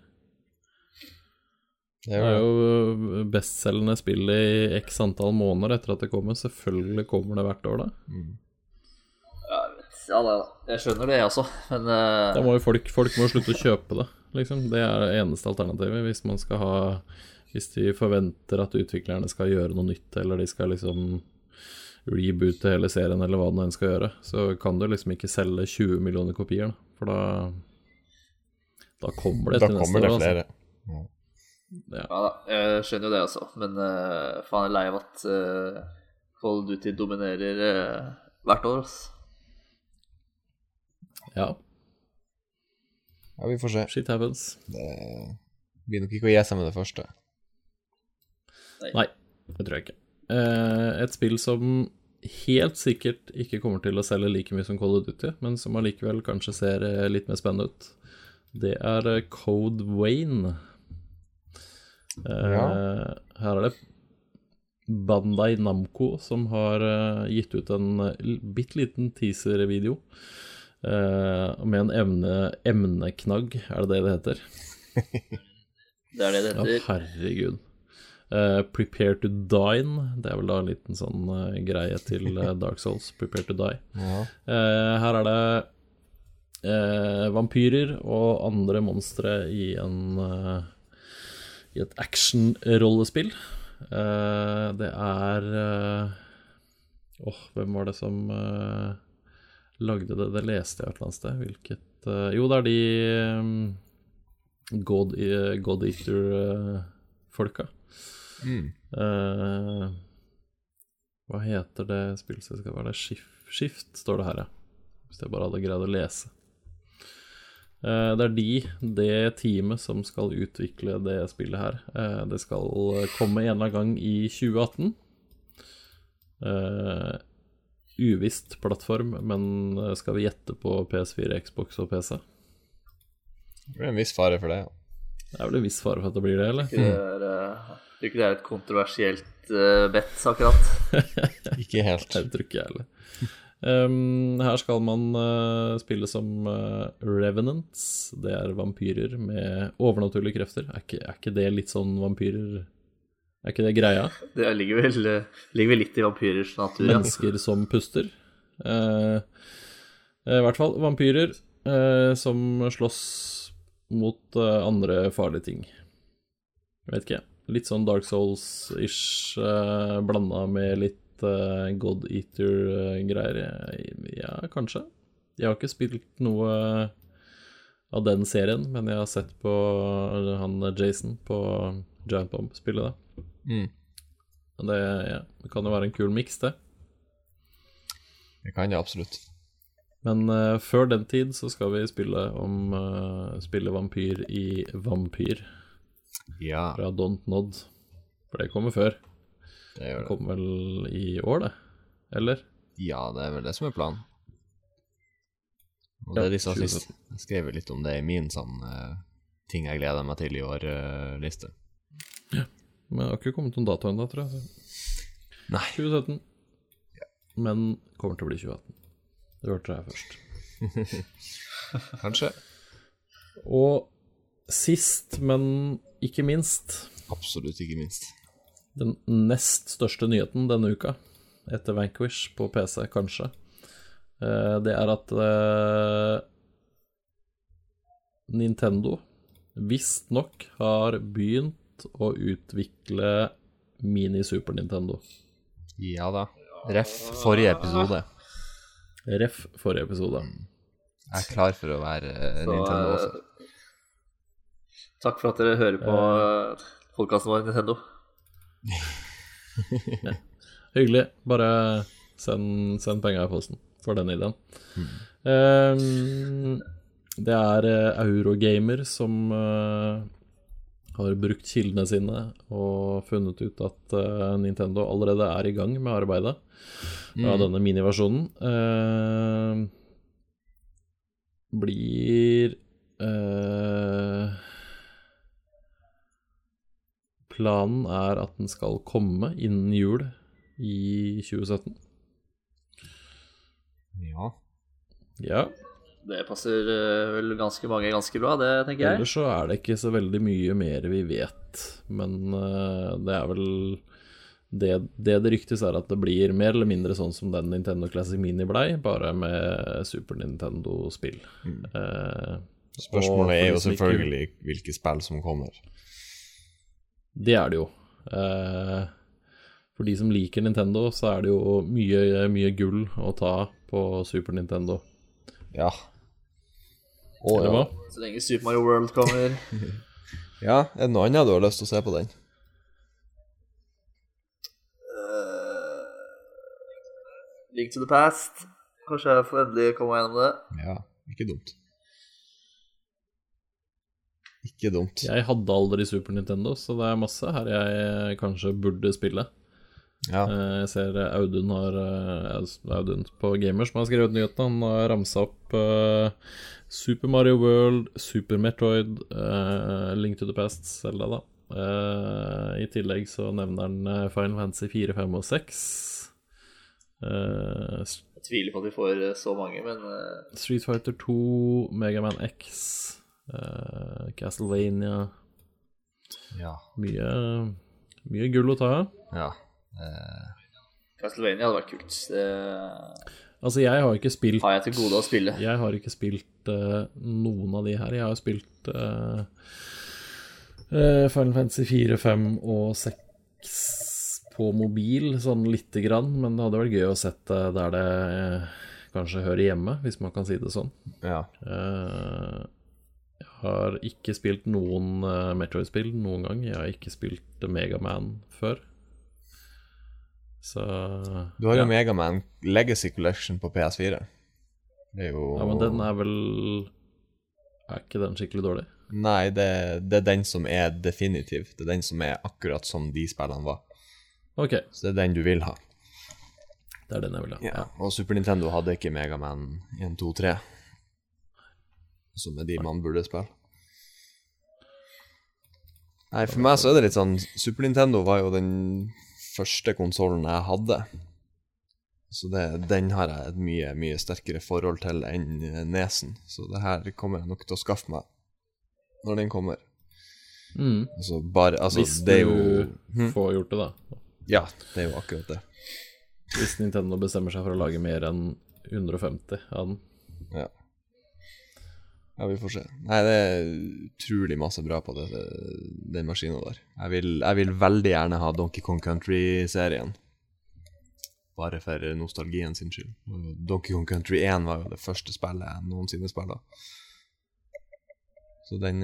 Det er jo bestselgende spill i x antall måneder etter at det kommer. Selvfølgelig kommer det hvert år da. Ja, jeg skjønner det også, men... Da må jo folk må slutte å kjøpe det, liksom. Det er det eneste alternativet hvis de forventer at utviklerne skal gjøre noe nytt, eller de skal liksom reboote hele serien, eller hva den skal gjøre, så kan du liksom ikke selge 20 millioner kopier, for da kommer det til neste år. Da kommer det flere. Altså. Ja da, jeg skjønner jo det også, men faen er lei av at Call of Duty dominerer hvert år, altså. Ja, vi får se. Shit happens. Det blir nok ikke å gi seg med det første. Nei, det tror jeg ikke. Et spill som helt sikkert ikke kommer til å selge like mye som Call of Duty, men som allikevel kanskje ser litt mer spennende ut, det er Code Vein. Her det Bandai Namco som har gitt ut en bitteliten teaser-video med en emneknagg, det heter? Det det heter. Ja, herregud. Prepare to Dine, det vel da en liten sånn greie til Dark Souls, Prepare to Die. Ja. Her det vampyrer og andre monstre i et action-rollespill. Det hvem var det som lagde det? Det leste jeg et eller annet sted. Hvilket jo, det de God Eater-folka. Hva heter det spillselskapet? Shift står det her, ja. Hvis jeg bare hadde greid å lese. Det det teamet som skal utvikle det spillet her. Det skal komme en eller annen gang i 2018. Uvisst plattform, men skal vi gjette på PS4, Xbox og PC? Det blir en viss fare for det, ja. Det vel en viss fare for at det blir det, eller? Tror ikke det et kontroversielt bett, akkurat. Ikke helt. Det tror ikke jeg heller. Her skal man spille som Revenants. Det vampyrer med overnaturlige krefter. Er ikke det litt sånn vampyrer? Er ikke det greia? Det ligger vel litt i vampyrers natur. Mennesker som puster. I hvert fall vampyrer som slåss mot andre farlige ting. Jeg vet ikke. Litt sånn Dark Souls-ish blandet med litt God Eater-greier. Ja, kanskje. Jeg har ikke spilt noe av den serien, men jeg har sett på han Jason på Giant Bomb spille det. Det kan jo være en kul mix, det. Det kan det absolutt. Men før den tid så skal vi spille vampyr i Vampyr. Ja. Fra Don't Nod. For det kommer før. Det kommer vel i år, det? Eller? Ja, det vel det som planen. Og det disse sist. Jeg skrev litt om det i min sånn ting jeg gleder meg til i år-liste. Ja, men det har ikke kommet noen dato enda, tror jeg. Nei. 2017. Ja. Men kommer til å bli 2018. Det hørte jeg først. Kanskje. Og sist, men ikke minst. Absolutt ikke minst. Den nest største nyheten denne uka, etter Vanquish på PC, kanskje, det at Nintendo visst nok har begynt å utvikle mini-Super Nintendo. Ja da. Ref forrige episode. Jeg klar for å være Nintendo også. Takk for at dere hører på podcasten vår, Nintendo. Ja. Hyggelig. Bare send penger i posten for den ideen. Det Eurogamer som har brukt kildene sine og funnet ut at Nintendo allerede i gang med arbeidet av denne miniversjonen. Blir planen at den skal komme innen jul i 2017. Ja. Ja. Det passer vel ganske mange ganske bra, det tenker jeg. Ellers så det ikke så veldig mye mer vi vet, men det vel det ryktes at det blir mer eller mindre sånn som den Nintendo Classic Mini blei, bare med Super Nintendo-spill. Spørsmålet jo selvfølgelig hvilke spill som kommer. Det det jo. For de som liker Nintendo, så det jo mye gull å ta på Super Nintendo. Ja. Eller hva? Så lenge Super Mario World kommer. Ja, det noe annet du har lyst til å se på den? Link to the Past. Kanskje jeg får endelig komme gjennom det. Ja, ikke dumt. Ikke dumt. Jeg hadde aldri Super Nintendo, så det masse her jeg kanskje burde spille. Ja. Jeg ser Audun på Gamers som har skrevet nyheten. Han har ramset opp Super Mario World, Super Metroid, Link to the Past, Zelda da. I tillegg så nevner han Final Fantasy 4, 5 og 6. Jeg tviler på at vi får så mange, men Street Fighter 2, Mega Man X, Castlevania. Ja. Mye gull å ta. Ja. Castlevania hadde vært kult. Altså, jeg har ikke spilt Har jeg til gode å spille. Jeg har ikke spilt noen av de her. Jeg har spilt Final Fantasy 4, 5 og 6 på mobil, sånn lite grann, men det hadde vært gøy å sette der det kanskje hører hjemme, hvis man kan si det sånn. Ja. Jeg har ikke spilt noen Metroid-spill noen gang. Jeg har ikke spilt Mega Man før. Så du har jo Mega Man Legacy Collection på PS4. Det jo... Ja, men den vel ikke den skikkelig dårlig? Nei, det den som definitiv. Det den som akkurat som de spillene var. Ok. Så det den du vil ha. Det den jeg vil ha. Ja. Og Super Nintendo hadde ikke Mega Man 1, 2, 3 som de man burde spille. Nei, for meg så det litt sånn Super Nintendo var jo den første konsolen jeg hadde. Så den har jeg et mye sterkere forhold til enn nesen. Så det her kommer jeg nok til å skaffe meg når den kommer. Hvis det du jo, får gjort det da. Ja, det jo akkurat det. Hvis Nintendo bestemmer seg for å lage mer enn 150 av den. Ja. Ja, vi får se. Nei, det utrolig masse bra på den maskinen der. Jeg vil veldig gjerne ha Donkey Kong Country-serien. Bare for nostalgien sin skyld. Donkey Kong Country 1 var jo det første spillet jeg noensinne spillet. Så den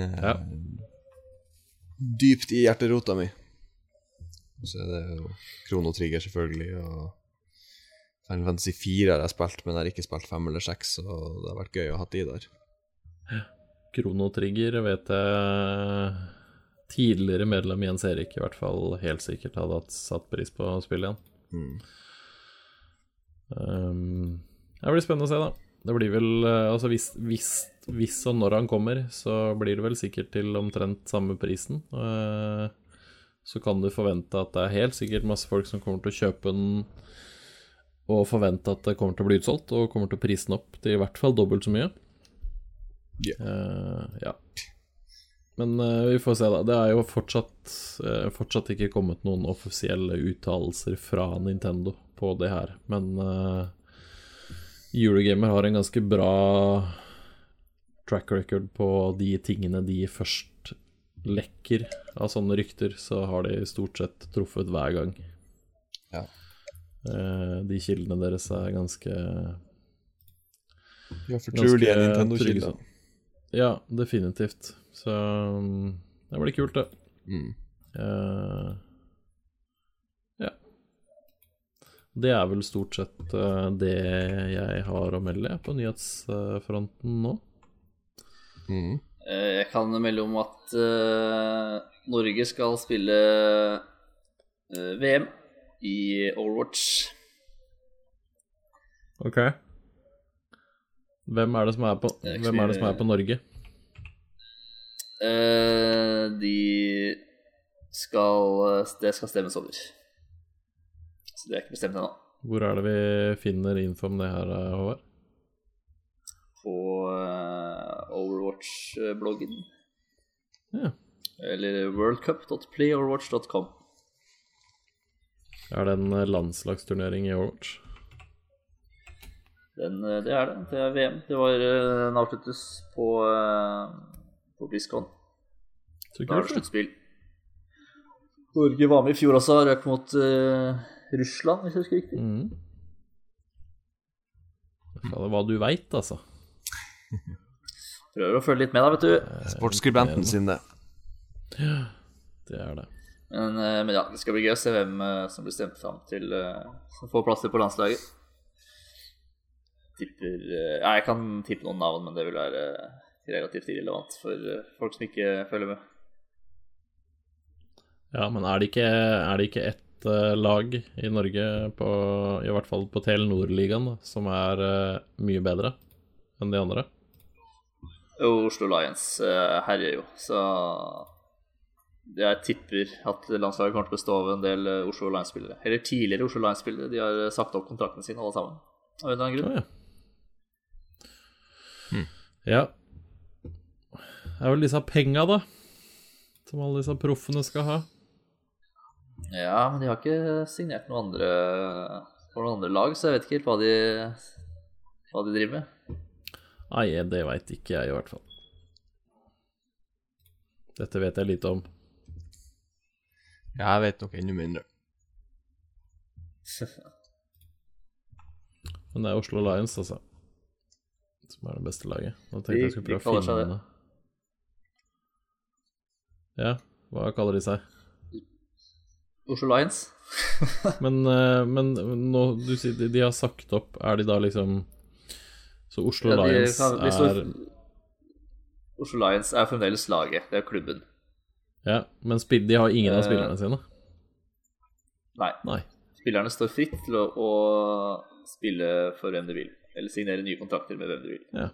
dypt i hjerterota mi. Og så det jo Chrono Trigger selvfølgelig, og Final Fantasy 4 har jeg spilt, men jeg har ikke spilt 5 eller 6, så det har vært gøy å ha de der. Chrono Trigger vet jeg tidligere medlem Jens Erik i hvert fall helt sikkert hadde satt pris på å spille igjen. Det blir spennende å se da. Det blir vel, altså hvis og når han kommer, så blir det vel sikkert til omtrent samme prisen. Så kan du forvente at det helt sikkert masse folk som kommer til å kjøpe den, og forvente at det kommer til å bli utsolgt, og kommer til å prisen opp til i hvert fall dobbelt så mye. Ja. Men vi får se da. Det jo fortsatt ikke kommet noen offisielle uttalelser fra Nintendo på det her. Men Eurogamer har en ganske bra track record på de tingene de først lekker av sånne rykter, så har de stort sett truffet hver gang. Ja. De kildene deres ganske fortrolige Nintendo-kilder. Ja, definitivt. Så det blir kult, det. Ja. Det vel stort sett det jeg har å melde på nyhetsfronten nå. Jeg kan melde om at Norge skal spille VM i Overwatch. Ok. Hvem det som på Norge? Det skal stemmes over. Så det ikke bestemt ennå. Hvor det vi finner info om det her, Håvard? På Overwatch-bloggen. Ja. Eller worldcup.playoverwatch.com. Det en landslagsturnering i Overwatch? Det det. Det VM. Det var en avsluttes på BlizzCon. Så da det sluttspill. Norge var med I fjor også, røk mot Russland, hvis jeg husker riktig. Det er hva du vet, altså. Prøver å følge litt med da, vet du. Sportsskribenten sin det. Ja, det det. Men ja, det skal bli gøy å se hvem som blir stemt fram til som får plasser på landslaget. Jeg kan tippe noen navn, men det vil være relativt irrelevant for folk som ikke følger med. Ja, men er det ikke ett lag I Norge I hvert fall på Telenor-ligaen da, som mye bedre enn de andre? Oslo Lions herjer jo, så jeg tipper at landslaget kommer til å bestå av en del Oslo Lions-spillere. Eller tidligere Oslo Lions-spillere. De har sagt opp kontrakten sin alle sammen. Av en eller annen grunn. Ja. Det vel disse penga da, som alle disse proffene skal ha. Ja, men de har ikke signert noen andre lag, så jeg vet ikke helt hva de driver med. Nei, det vet ikke jeg I hvert fall. Dette vet jeg litt om. Ja, jeg vet nok enda mindre. Men det Oslo Lions, altså. Som det beste laget. Nå tenkte jeg skulle prøve å finne det. Ja, hva kaller de seg? Oslo Lions. men nå, du sier de har sagt opp. De da liksom så Oslo Lions Oslo Lions fremdeles laget. Det klubben. Ja, men de har ingen av spillerne sine. Nei. Spillerne står fritt til å spille for hvem de vil, eller signere nye kontrakter med hvem de vil. Ja.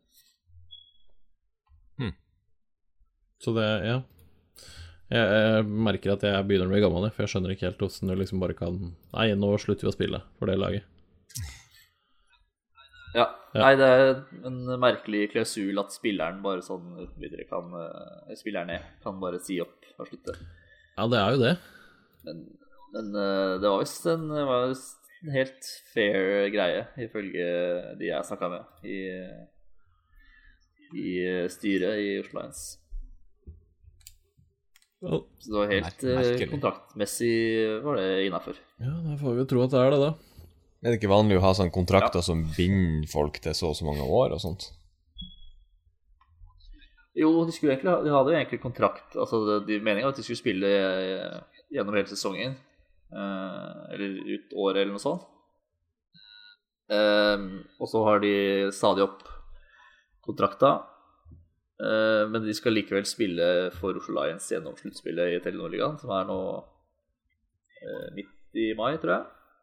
Så det, ja. Jeg merker at jeg begynner å bli gammel, for jeg skjønner ikke helt hvordan du liksom bare kan Nei, nå slutter vi å spille for det laget. Ja. Nei, det en merkelig klausul at spilleren bare sånn uten videre spillerne kan bare si opp og slutte. Ja, det jo det. Men det var visst en helt fair greie, ifølge de jeg snakket med I styret I Oslo Lions. Så det var helt kontraktmessig var det innenfor. Ja, da får vi tro at det det da. Det ikke vanlig å ha sånne kontrakter som binder folk til så mange år og sånt? Jo, de hadde jo egentlig kontrakt. Altså, meningen var at de skulle spille gjennom hele sesongen. Eller ut året eller noe sånt. Og så har de stadig opp kontrakta. Men de skal likevel spille for Oslo Lions gjennom sluttspillet I Telenor-ligaen, som nå midt I mai, tror jeg.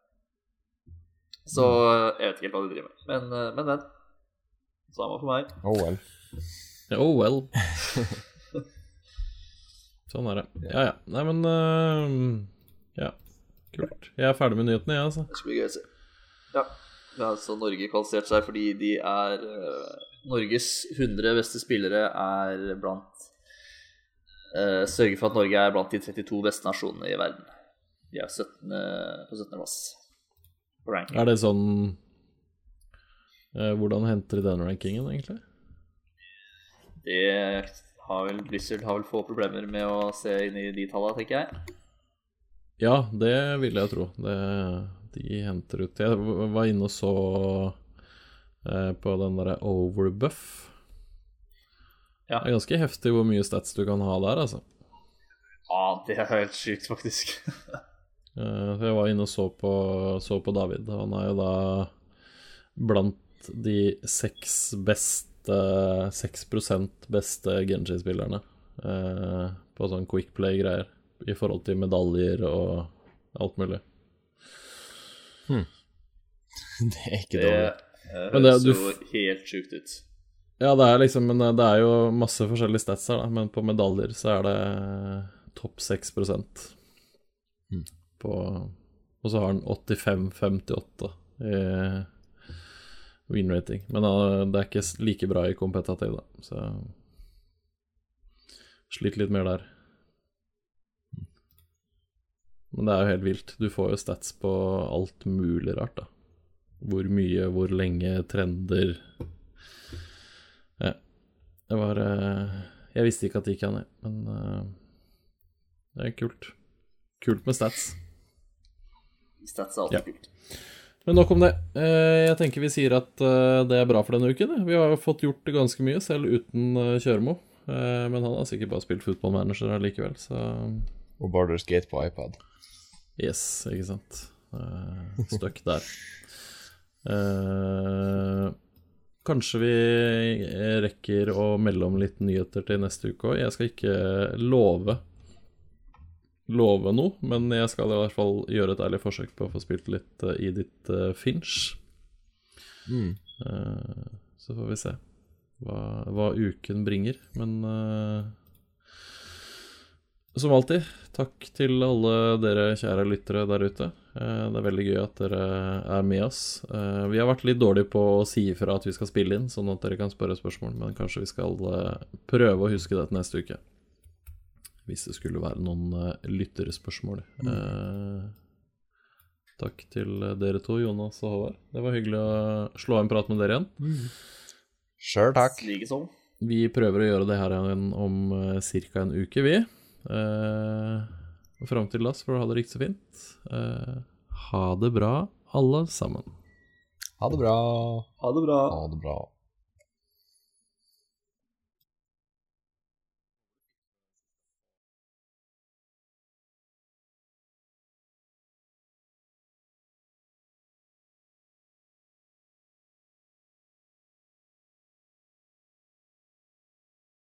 Så jeg vet ikke helt hva de driver med. Men den. Samme for meg. Oh well. Oh well. Sånn det. Ja. Nei, men ja, kult. Jeg ferdig med nyhetene, altså. Det skal bli gøy å se. Ja. Så Norge kvalifiserte seg fordi de Norges 100 beste spillere blant sørger for at Norge blant de 32 beste nasjonene I verden. De på 17. plass. Det sånn hvordan henter de den rankingen egentlig? Blizzard har vel få problemer med å se inn I de tallene, tenker jeg. Ja, det vil jeg tro. De henter ut. Jeg var inne og så på den der overbuff. Ja. Det ganske heftig hvor mye stats du kan ha der, altså. Ja, det helt sykt faktisk. Jeg var inne og så på David. Han jo da blant de 6% beste Genji-spillerne på sånn quick play-greier I forhold til medaljer og alt mulig. Det ikke dårlig. Det høres jo helt sykt ut. Ja, det liksom, men det jo masse forskjellige stats her da, men på medaljer så det topp 6%. Og så har han 85-58 I win rating. Men det ikke like bra I kompetativ da, så sliter litt mer der. Men det jo helt vilt. Du får jo stats på alt mulig rart da. Hvor mye, hvor lenge, trender. Ja. Jeg visste ikke at det gikk an, men det kult. kult med stats. Stats alltid kult. Men nok om det. Jeg tenker vi sier at det bra for denne uken. Vi har fått gjort ganske mye, selv uten Kjørmo. Men han har sikkert bare spilt footballmanager likevel, så... Og Baldur's Gate på iPad. Yes, ikke sant. Støkk der. Kanskje vi rekker å melde om litt nyheter til neste uke også. Jeg skal ikke love noe, men jeg skal i hvert fall gjøre et ærlig forsøk på å få spilt litt i ditt Finch. Så får vi se hva uken bringer. Men som alltid, takk til alle dere kjære lyttere der ute. Det veldig gøy at dere med oss. Vi har vært litt dårlige på å si ifra at vi skal spille inn, sånn at dere kan spørre spørsmål, men kanskje vi skal prøve å huske det til neste uke. Hvis det skulle være noen lytterespørsmål. Takk til dere to, Jonas og Håvard. Det var hyggelig å slå en prat med dere igjen. Sure, takk. Vi prøver å gjøre det her igjen om cirka en uke, vi. Og frem til da så får du ha det riktig så fint. Ha det bra, alle sammen. Ha det bra. Ha det bra. Ha det bra.